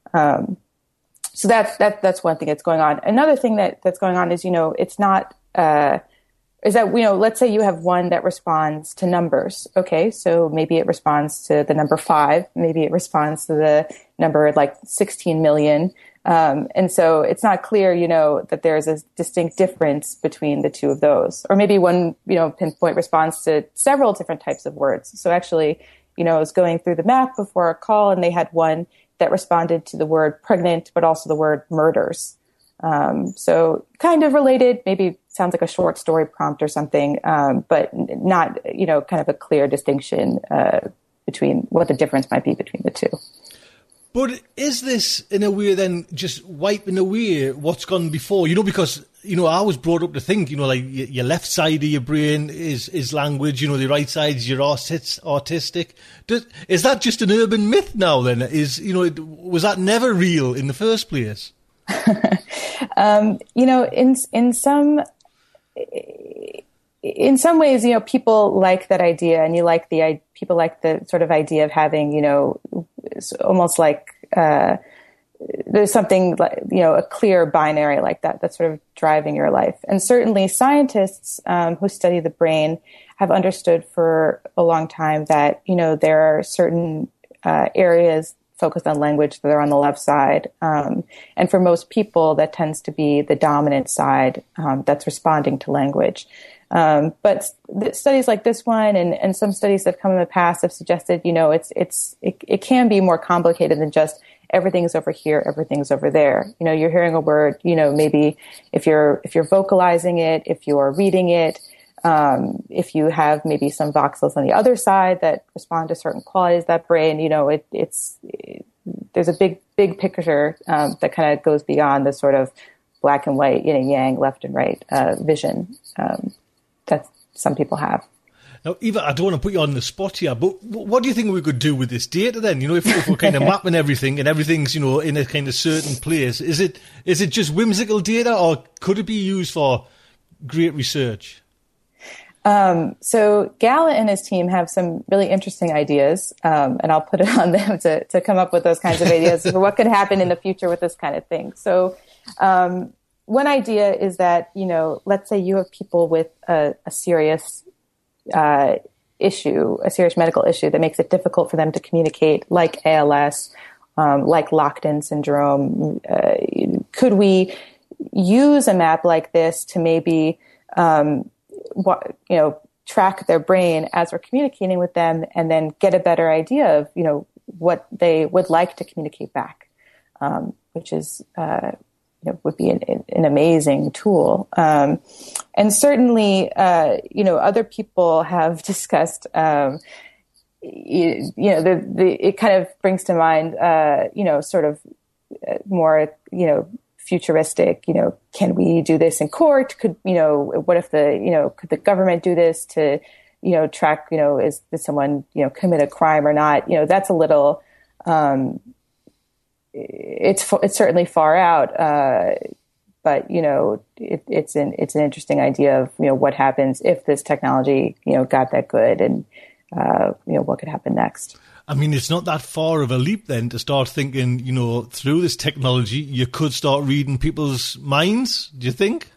So that's one thing that's going on. Another thing that's going on is, it's not, is that, let's say you have one that responds to numbers. Okay. So maybe it responds to the number 5. Maybe it responds to the number like 16 million. And so it's not clear, that there's a distinct difference between the two of those. Or maybe one, pinpoint responds to several different types of words. So actually, I was going through the map before our call, and they had one that responded to the word pregnant, but also the word murders. So kind of related, maybe sounds like a short story prompt or something, but not, kind of a clear distinction between what the difference might be between the two. But is this, in a way, then just wiping away what's gone before? Because, I was brought up to think, like your left side of your brain is language, the right side is your artistic. Is that just an urban myth now then? Was that never real in the first place? In some ways, people like that idea, and people like the sort of idea of having, almost like there's something like, a clear binary like that that's sort of driving your life. And certainly scientists who study the brain have understood for a long time that, there are certain areas focused on language that are on the left side. And for most people, that tends to be the dominant side that's responding to language. But studies like this one and some studies that have come in the past have suggested, it can be more complicated than just everything's over here, everything's over there. You're hearing a word, maybe if you're vocalizing it, if you're reading it, if you have maybe some voxels on the other side that respond to certain qualities of that brain, there's a big picture that kind of goes beyond the sort of black and white, yin and yang, left and right vision that some people have. Now, Eva, I don't want to put you on the spot here, but what do you think we could do with this data then? If we're kind of mapping everything and everything's, in a kind of certain place, is it just whimsical data, or could it be used for great research? So Gala and his team have some really interesting ideas, and I'll put it on them to come up with those kinds of ideas for what could happen in the future with this kind of thing. So, one idea is that, let's say you have people with a serious issue, a serious medical issue that makes it difficult for them to communicate, like ALS, like locked-in syndrome. Could we use a map like this to maybe, track their brain as we're communicating with them, and then get a better idea of, what they would like to communicate back, which is, would be an amazing tool. And certainly, other people have discussed, it kind of brings to mind, sort of more, futuristic, can we do this in court? Could, what if could the government do this to, track, did someone, commit a crime or not? That's a little, it's certainly far out, but it's an interesting idea of what happens if this technology got that good, and what could happen next. I mean, it's not that far of a leap then to start thinking, through this technology, you could start reading people's minds. Do you think?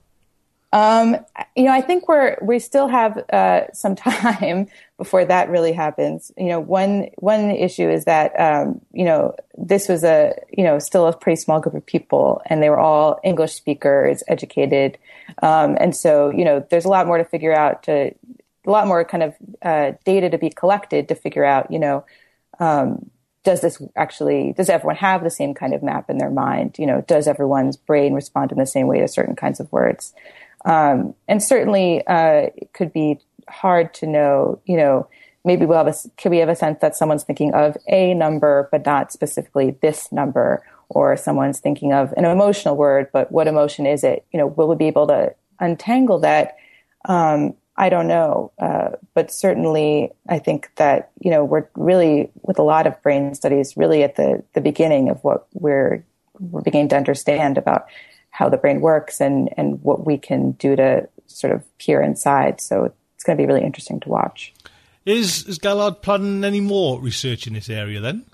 I think we still have some time before that really happens. One issue is that this was still a pretty small group of people, and they were all English speakers, educated, and so there's a lot more to figure out, a lot more kind of data to be collected to figure out does everyone have the same kind of map in their mind? Does everyone's brain respond in the same way to certain kinds of words? And certainly, it could be hard to know, maybe could we have a sense that someone's thinking of a number, but not specifically this number, or someone's thinking of an emotional word, but what emotion is it? Will we be able to untangle that? I don't know. But certainly I think that, we're really, with a lot of brain studies, really at the beginning of what we're beginning to understand about how the brain works and what we can do to sort of peer inside. So it's going to be really interesting to watch. Is Gallard planning any more research in this area then?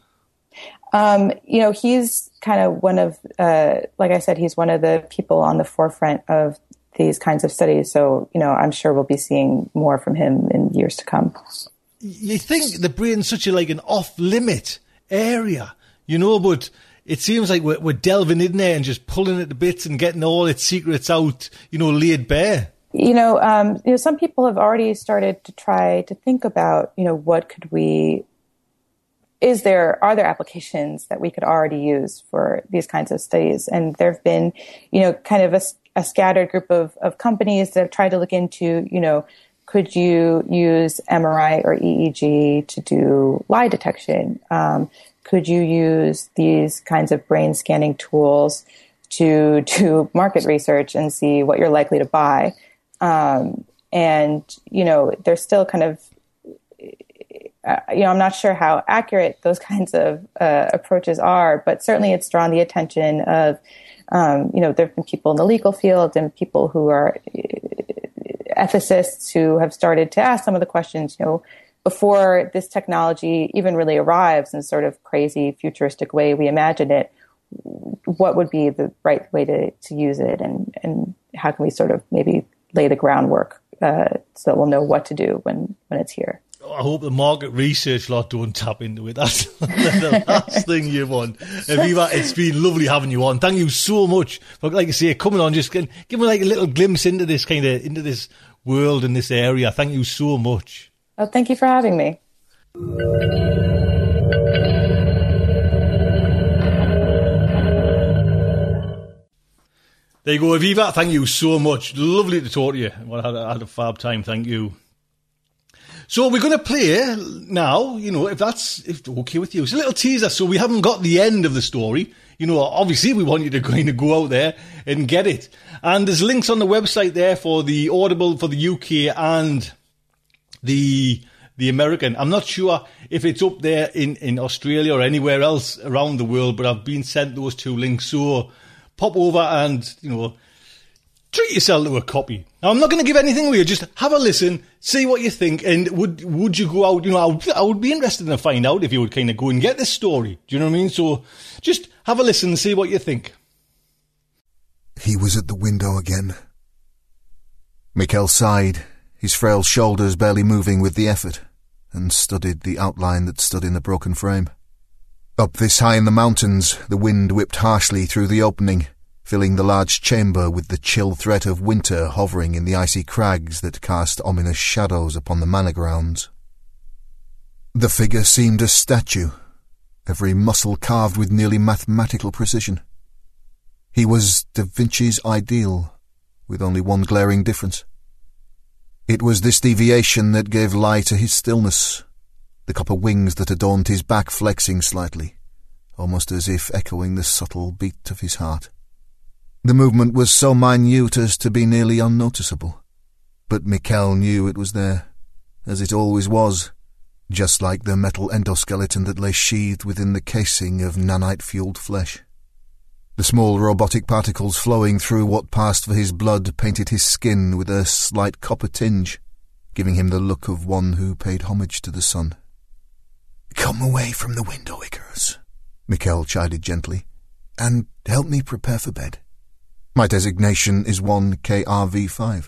He's kind of one of, like I said, he's one of the people on the forefront of these kinds of studies. So, I'm sure we'll be seeing more from him in years to come. You think the brain's such an off-limit area, but it seems like we're delving in there and just pulling it to bits and getting all its secrets out, laid bare. Some people have already started to try to think about, what could we... Are there applications that we could already use for these kinds of studies? And there have been, kind of a scattered group of companies that have tried to look into, could you use MRI or EEG to do lie detection? Could you ise these kinds of brain scanning tools to do market research and see what you're likely to buy? They're still kind of, I'm not sure how accurate those kinds of approaches are, but certainly it's drawn the attention of, there have been people in the legal field and people who are ethicists who have started to ask some of the questions, before this technology even really arrives in sort of crazy futuristic way we imagine it, what would be the right way to use it, and how can we sort of maybe lay the groundwork so that we'll know what to do when it's here. I hope the market research lot don't tap into it. That's the last thing you want. Aviva, it's been lovely having you on. Thank you so much for, like I say, coming on, just give me a little glimpse into this into this world and this area. Thank you so much. Oh, thank you for having me. There you go, Aviva. Thank you so much. Lovely to talk to you. I had a fab time. Thank you. So we're going to play now, if that's okay with you. It's a little teaser, so we haven't got the end of the story. Obviously we want you to kind of go out there and get it. And there's links on the website there for the Audible for the UK and the American. I'm not sure if it's up there in Australia or anywhere else around the world, but I've been sent those two links. So pop over and, treat yourself to a copy. Now, I'm not going to give anything away. Just have a listen, see what you think, and would you go out? I would be interested to find out if you would kind of go and get this story. Do you know what I mean? So just have a listen and see what you think. He was at the window again. Mikkel sighed, his frail shoulders barely moving with the effort, and studied the outline that stood in the broken frame. Up this high in the mountains, the wind whipped harshly through the opening, filling the large chamber with the chill threat of winter hovering in the icy crags that cast ominous shadows upon the manor grounds. The figure seemed a statue, every muscle carved with nearly mathematical precision. He was Da Vinci's ideal, with only one glaring difference. It was this deviation that gave lie to his stillness, the copper wings that adorned his back flexing slightly, almost as if echoing the subtle beat of his heart. The movement was so minute as to be nearly unnoticeable, but Mikkel knew it was there, as it always was, just like the metal endoskeleton that lay sheathed within the casing of nanite-fueled flesh. The small robotic particles flowing through what passed for his blood painted his skin with a slight copper tinge, giving him the look of one who paid homage to the sun. "Come away from the window, Icarus," Mikkel chided gently, "and help me prepare for bed. My designation is 1KRV5.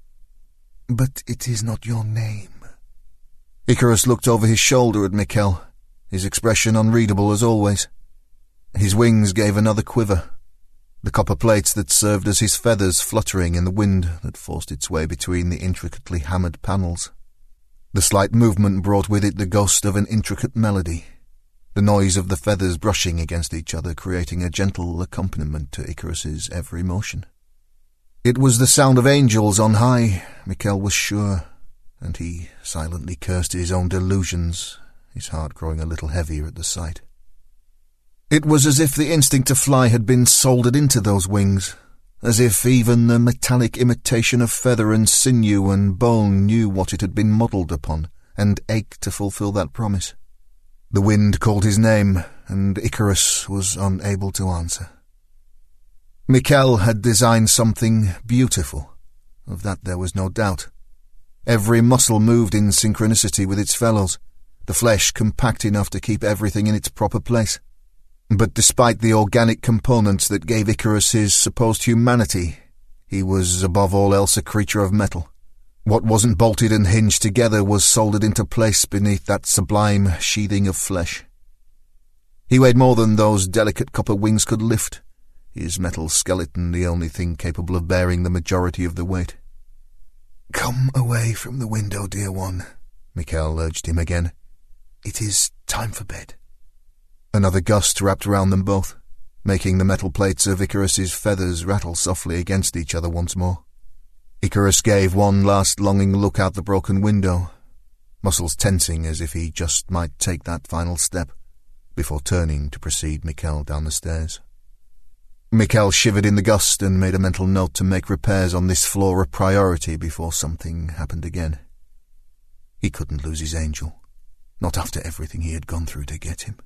But it is not your name." Icarus looked over his shoulder at Mikkel, his expression unreadable as always. His wings gave another quiver, the copper plates that served as his feathers fluttering in the wind that forced its way between the intricately hammered panels. The slight movement brought with it the ghost of an intricate melody, the noise of the feathers brushing against each other creating a gentle accompaniment to Icarus's every motion. It was the sound of angels on high, Mikkel was sure, and he silently cursed his own delusions, his heart growing a little heavier at the sight. It was as if the instinct to fly had been soldered into those wings, as if even the metallic imitation of feather and sinew and bone knew what it had been modelled upon, and ached to fulfil that promise. The wind called his name, and Icarus was unable to answer. Mikkel had designed something beautiful. Of that there was no doubt. Every muscle moved in synchronicity with its fellows, the flesh compact enough to keep everything in its proper place. But despite the organic components that gave Icarus his supposed humanity, he was above all else a creature of metal. What wasn't bolted and hinged together was soldered into place beneath that sublime sheathing of flesh. He weighed more than those delicate copper wings could lift, his metal skeleton the only thing capable of bearing the majority of the weight. "Come away from the window, dear one," Mikkel urged him again. "It is time for bed." Another gust wrapped round them both, making the metal plates of Icarus's feathers rattle softly against each other once more. Icarus gave one last longing look out the broken window, muscles tensing as if he just might take that final step, before turning to precede Mikkel down the stairs. Mikkel shivered in the gust and made a mental note to make repairs on this floor a priority before something happened again. He couldn't lose his angel, not after everything he had gone through to get him.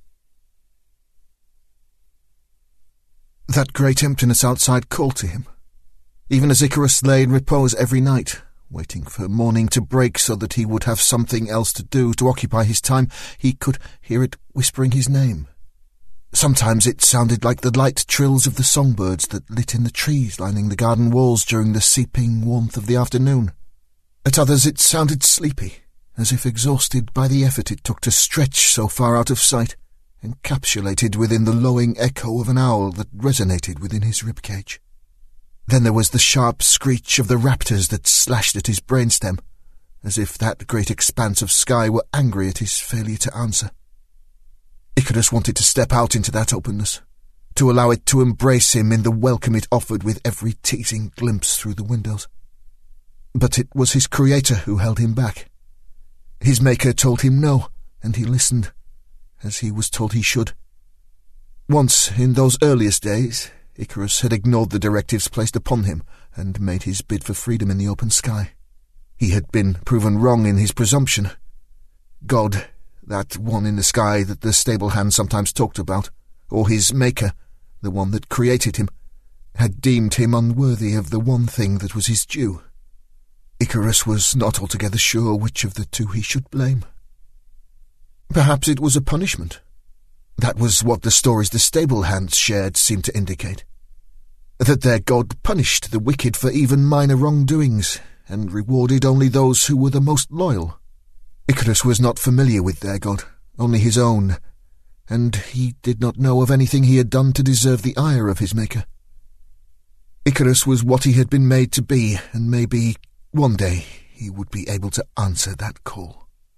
That great emptiness outside called to him, even as Icarus lay in repose every night, waiting for morning to break so that he would have something else to do to occupy his time. He could hear it whispering his name. Sometimes it sounded like the light trills of the songbirds that lit in the trees lining the garden walls during the seeping warmth of the afternoon. At others it sounded sleepy, as if exhausted by the effort it took to stretch so far out of sight, encapsulated within the lowing echo of an owl that resonated within his ribcage. Then there was the sharp screech of the raptors that slashed at his brainstem, as if that great expanse of sky were angry at his failure to answer. Icarus wanted to step out into that openness, to allow it to embrace him in the welcome it offered with every teasing glimpse through the windows. But it was his creator who held him back. His maker told him no, and he listened, as he was told he should. Once, in those earliest days, Icarus had ignored the directives placed upon him and made his bid for freedom in the open sky. He had been proven wrong in his presumption. God, that one in the sky that the stable hand sometimes talked about, or his maker, the one that created him, had deemed him unworthy of the one thing that was his due. Icarus was not altogether sure which of the two he should blame. Perhaps it was a punishment. That was what the stories the stable hands shared seemed to indicate. That their god punished the wicked for even minor wrongdoings, and rewarded only those who were the most loyal. Icarus was not familiar with their god, only his own, and he did not know of anything he had done to deserve the ire of his maker. Icarus was what he had been made to be, and maybe one day he would be able to answer that call.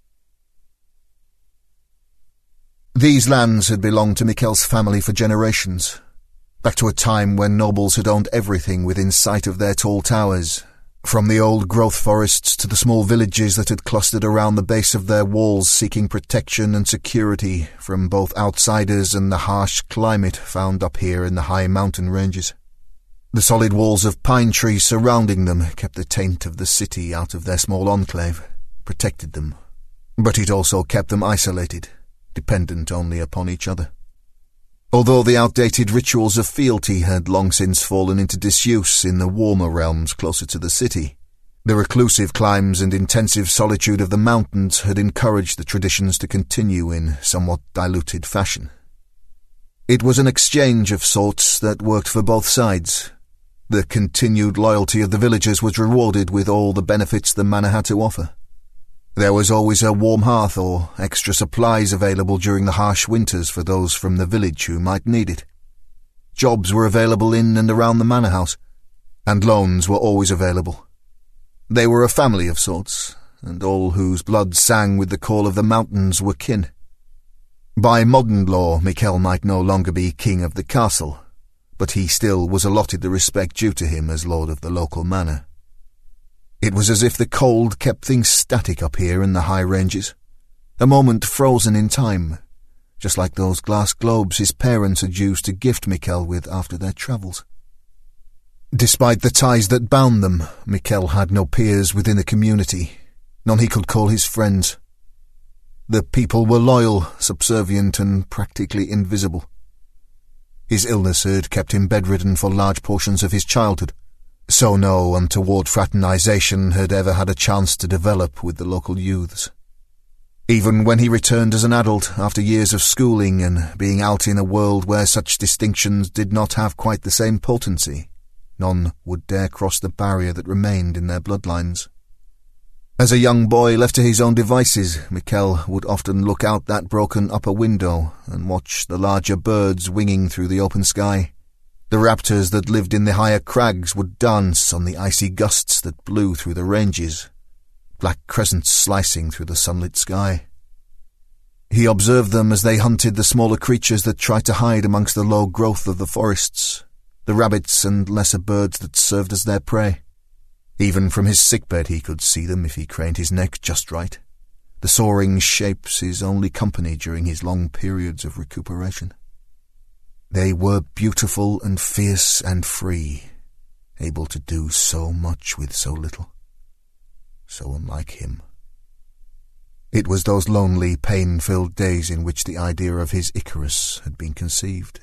These lands had belonged to Mikkel's family for generations, back to a time when nobles had owned everything within sight of their tall towers, from the old growth forests to the small villages that had clustered around the base of their walls seeking protection and security from both outsiders and the harsh climate found up here in the high mountain ranges. The solid walls of pine trees surrounding them kept the taint of the city out of their small enclave, protected them, but it also kept them isolated, dependent only upon each other. Although the outdated rituals of fealty had long since fallen into disuse in the warmer realms closer to the city, the reclusive climes and intensive solitude of the mountains had encouraged the traditions to continue in somewhat diluted fashion. It was an exchange of sorts that worked for both sides. The continued loyalty of the villagers was rewarded with all the benefits the manor had to offer. There was always a warm hearth or extra supplies available during the harsh winters for those from the village who might need it. Jobs were available in and around the manor house, and loans were always available. They were a family of sorts, and all whose blood sang with the call of the mountains were kin. By modern law, Mikkel might no longer be king of the castle, but he still was allotted the respect due to him as lord of the local manor. It was as if the cold kept things static up here in the high ranges, a moment frozen in time, just like those glass globes his parents had used to gift Mikkel with after their travels. Despite the ties that bound them, Mikkel had no peers within the community, none he could call his friends. The people were loyal, subservient, and practically invisible. His illness had kept him bedridden for large portions of his childhood, so no untoward fraternization had ever had a chance to develop with the local youths. Even when he returned as an adult after years of schooling and being out in a world where such distinctions did not have quite the same potency, none would dare cross the barrier that remained in their bloodlines. As a young boy left to his own devices, Mikkel would often look out that broken upper window and watch the larger birds winging through the open sky. The raptors that lived in the higher crags would dance on the icy gusts that blew through the ranges, black crescents slicing through the sunlit sky. He observed them as they hunted the smaller creatures that tried to hide amongst the low growth of the forests, the rabbits and lesser birds that served as their prey. Even from his sickbed he could see them if he craned his neck just right, the soaring shapes his only company during his long periods of recuperation. They were beautiful and fierce and free, able to do so much with so little, so unlike him. It was those lonely, pain-filled days in which the idea of his Icarus had been conceived.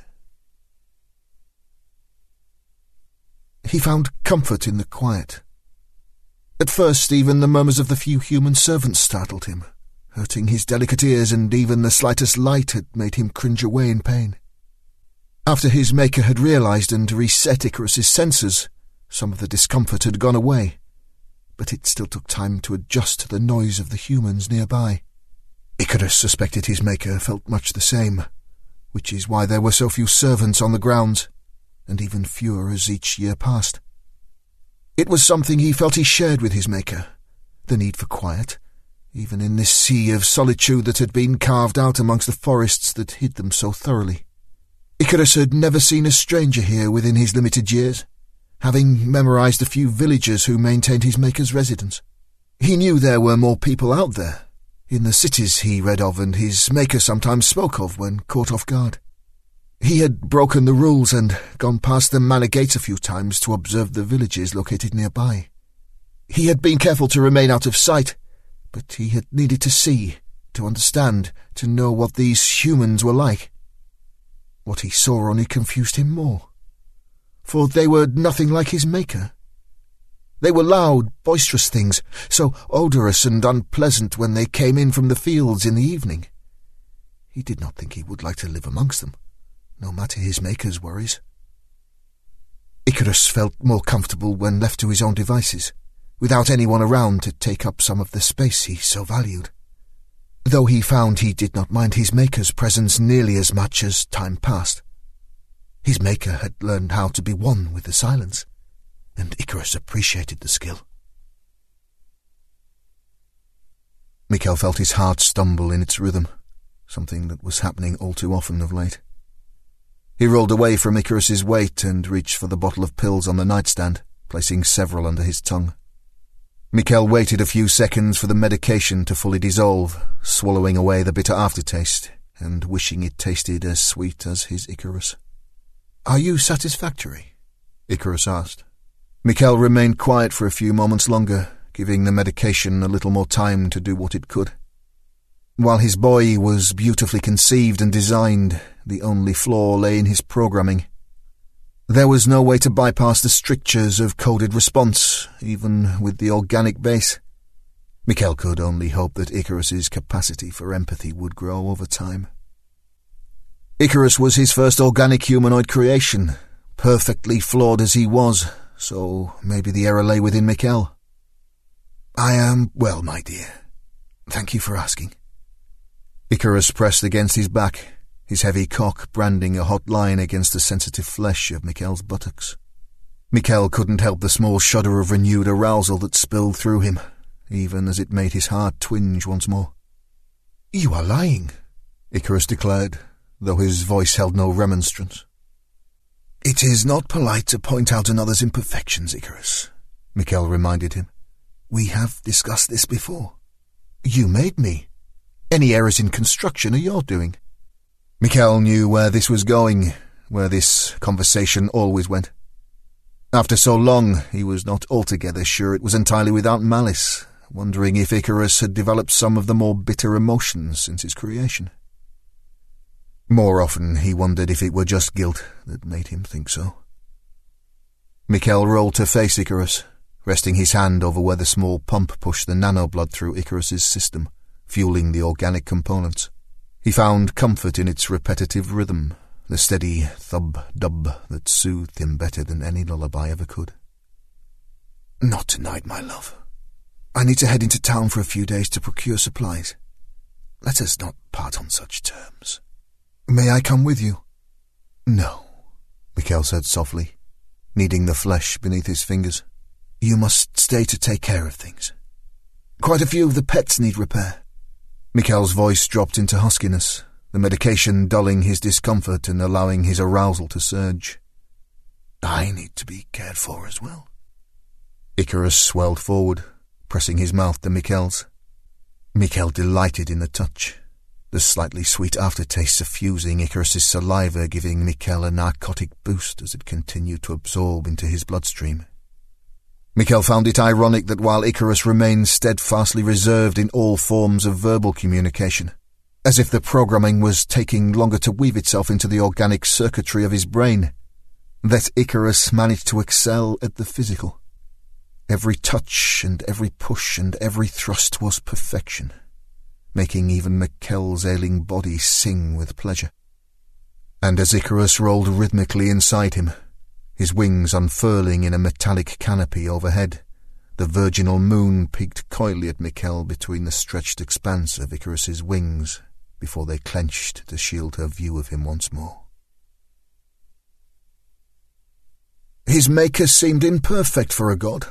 He found comfort in the quiet. At first, even the murmurs of the few human servants startled him, hurting his delicate ears, and even the slightest light had made him cringe away in pain. After his maker had realized and reset Icarus's sensors, some of the discomfort had gone away, but it still took time to adjust to the noise of the humans nearby. Icarus suspected his maker felt much the same, which is why there were so few servants on the grounds, and even fewer as each year passed. It was something he felt he shared with his maker, the need for quiet, even in this sea of solitude that had been carved out amongst the forests that hid them so thoroughly. Icarus had never seen a stranger here within his limited years, having memorized a few villagers who maintained his maker's residence. He knew there were more people out there, in the cities he read of and his maker sometimes spoke of when caught off guard. He had broken the rules and gone past the manor gates a few times to observe the villages located nearby. He had been careful to remain out of sight, but he had needed to see, to understand, to know what these humans were like. What he saw only confused him more, for they were nothing like his maker. They were loud, boisterous things, so odorous and unpleasant when they came in from the fields in the evening. He did not think he would like to live amongst them, no matter his maker's worries. Icarus felt more comfortable when left to his own devices, without anyone around to take up some of the space he so valued, though he found he did not mind his maker's presence nearly as much as time passed. His maker had learned how to be one with the silence, and Icarus appreciated the skill. Mikkel felt his heart stumble in its rhythm, something that was happening all too often of late. He rolled away from Icarus's weight and reached for the bottle of pills on the nightstand, placing several under his tongue. Mikkel waited a few seconds for the medication to fully dissolve, swallowing away the bitter aftertaste and wishing it tasted as sweet as his Icarus. "Are you satisfactory?" Icarus asked. Mikkel remained quiet for a few moments longer, giving the medication a little more time to do what it could. While his boy was beautifully conceived and designed, the only flaw lay in his programming. There was no way to bypass the strictures of coded response, even with the organic base. Mikkel could only hope that Icarus's capacity for empathy would grow over time. Icarus was his first organic humanoid creation, perfectly flawed as he was, so maybe the error lay within Mikkel. "I am well, my dear. Thank you for asking." Icarus pressed against his back, his heavy cock branding a hot line against the sensitive flesh of Mikkel's buttocks. Mikkel couldn't help the small shudder of renewed arousal that spilled through him, even as it made his heart twinge once more. "You are lying," Icarus declared, though his voice held no remonstrance. "It is not polite to point out another's imperfections, Icarus," Mikkel reminded him. "We have discussed this before. You made me. Any errors in construction are your doing." Mikkel knew where this was going, where this conversation always went. After so long, he was not altogether sure it was entirely without malice, wondering if Icarus had developed some of the more bitter emotions since his creation. More often, he wondered if it were just guilt that made him think so. Mikkel rolled to face Icarus, resting his hand over where the small pump pushed the nanoblood through Icarus's system, fueling the organic components. He found comfort in its repetitive rhythm, the steady thub-dub that soothed him better than any lullaby ever could. "Not tonight, my love. I need to head into town for a few days to procure supplies. Let us not part on such terms. May I come with you?" "No," Mikkel said softly, kneading the flesh beneath his fingers. "You must stay to take care of things. Quite a few of the pets need repair." Mikkel's voice dropped into huskiness, the medication dulling his discomfort and allowing his arousal to surge. "I need to be cared for as well." Icarus swelled forward, pressing his mouth to Mikkel's. Mikkel delighted in the touch, the slightly sweet aftertaste suffusing Icarus's saliva, giving Mikkel a narcotic boost as it continued to absorb into his bloodstream. Mikkel found it ironic that while Icarus remained steadfastly reserved in all forms of verbal communication, as if the programming was taking longer to weave itself into the organic circuitry of his brain, that Icarus managed to excel at the physical. Every touch and every push and every thrust was perfection, making even Mikkel's ailing body sing with pleasure. And as Icarus rolled rhythmically inside him, his wings unfurling in a metallic canopy overhead, the virginal moon peeked coyly at Mikkel between the stretched expanse of Icarus's wings before they clenched to shield her view of him once more. His maker seemed imperfect for a god.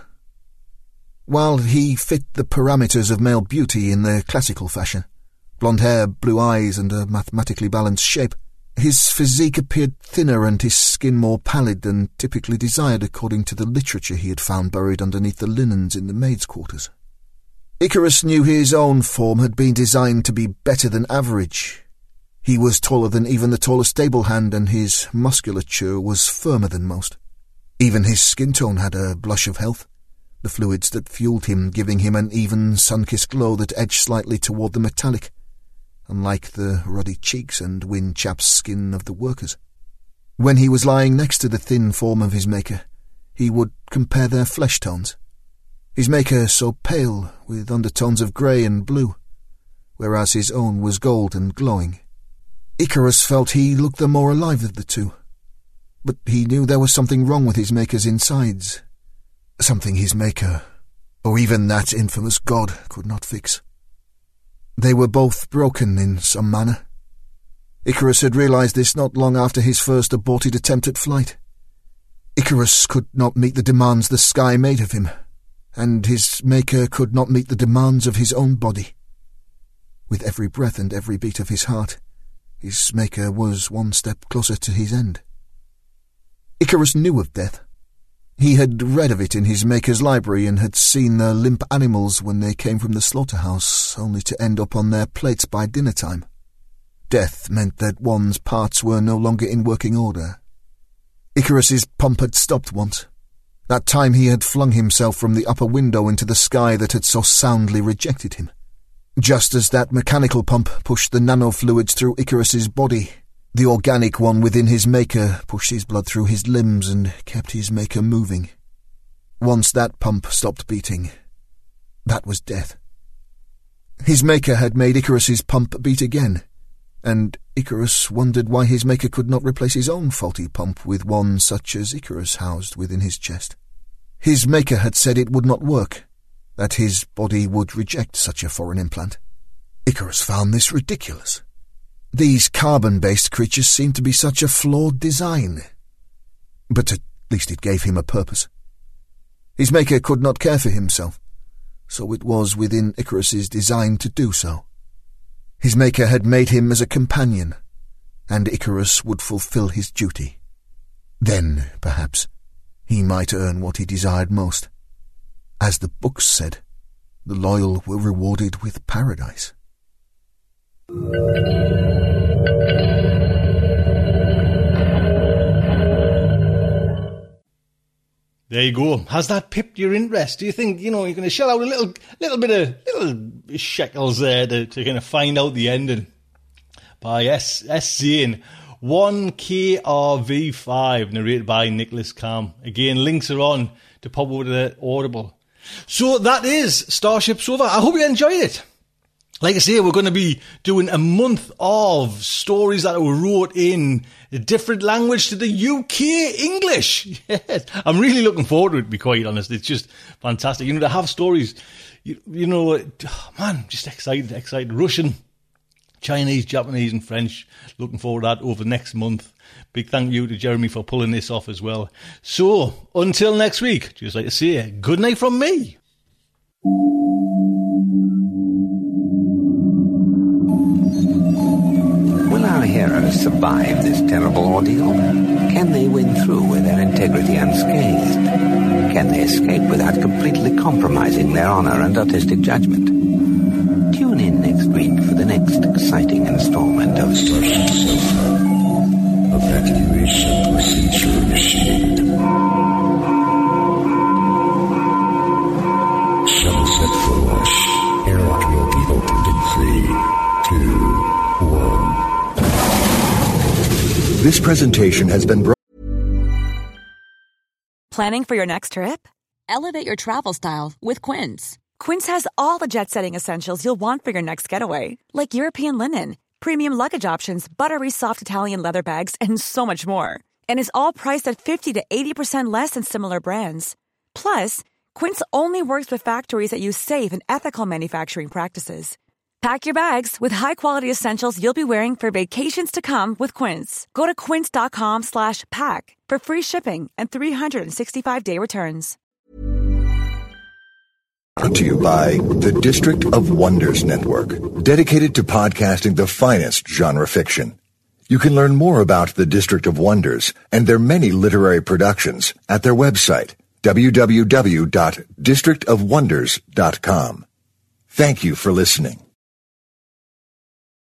While he fit the parameters of male beauty in the classical fashion, blonde hair, blue eyes, and a mathematically balanced shape, his physique appeared thinner and his skin more pallid than typically desired according to the literature he had found buried underneath the linens in the maids' quarters. Icarus knew his own form had been designed to be better than average. He was taller than even the tallest stable hand, and his musculature was firmer than most. Even his skin tone had a blush of health, the fluids that fueled him giving him an even sun-kissed glow that edged slightly toward the metallic, unlike the ruddy cheeks and wind-chapped skin of the workers. When he was lying next to the thin form of his maker, he would compare their flesh tones. His maker so pale, with undertones of grey and blue, whereas his own was gold and glowing. Icarus felt he looked the more alive of the two, but he knew there was something wrong with his maker's insides, something his maker, or even that infamous god, could not fix. They were both broken in some manner. Icarus had realized this not long after his first aborted attempt at flight. Icarus could not meet the demands the sky made of him, and his maker could not meet the demands of his own body. With every breath and every beat of his heart, his maker was one step closer to his end. Icarus knew of death. He had read of it in his maker's library and had seen the limp animals when they came from the slaughterhouse, only to end up on their plates by dinner time. Death meant that one's parts were no longer in working order. Icarus's pump had stopped once. That time he had flung himself from the upper window into the sky that had so soundly rejected him. Just as that mechanical pump pushed the nanofluids through Icarus's body, the organic one within his maker pushed his blood through his limbs and kept his maker moving. Once that pump stopped beating, that was death. His maker had made Icarus's pump beat again, and Icarus wondered why his maker could not replace his own faulty pump with one such as Icarus housed within his chest. His maker had said it would not work, that his body would reject such a foreign implant. Icarus found this ridiculous. These carbon-based creatures seemed to be such a flawed design. But at least it gave him a purpose. His maker could not care for himself, so it was within Icarus's design to do so. His maker had made him as a companion, and Icarus would fulfill his duty. Then, perhaps, he might earn what he desired most. As the books said, the loyal were rewarded with paradise. There you go. Has that pipped your interest? Do you think, you're going to shell out a little shekels there to kind of find out the ending? By S. Zane, 1KRV5, narrated by Nicholas Cam. Again, links are on to pop over to Audible. So that is Starship Sofa. I hope you enjoyed it. Like I say, we're going to be doing a month of stories that were wrote in a different language to the UK English. Yes. I'm really looking forward to it, to be quite honest. It's just fantastic. To have stories, just excited. Russian, Chinese, Japanese and French. Looking forward to that over the next month. Big thank you to Jeremy for pulling this off as well. So, until next week, just like to say, good night from me. Will our heroes survive this terrible ordeal? Can they win through with their integrity unscathed? Can they escape without completely compromising their honor and artistic judgment? Tune in next week for the next exciting installment of Starship Sofa. Evacuation procedure initiated. Shuttle set for launch. Airlock will be opened in 3, 2, 1. This presentation has been brought. Planning for your next trip? Elevate your travel style with Quince. Quince has all the jet-setting essentials you'll want for your next getaway, like European linen, premium luggage options, buttery soft Italian leather bags, and so much more. And is all priced at 50 to 80% less than similar brands. Plus, Quince only works with factories that use safe and ethical manufacturing practices. Pack your bags with high-quality essentials you'll be wearing for vacations to come with Quince. Go to quince.com/pack for free shipping and 365-day returns. Brought to you by the District of Wonders Network, dedicated to podcasting the finest genre fiction. You can learn more about the District of Wonders and their many literary productions at their website, www.districtofwonders.com. Thank you for listening.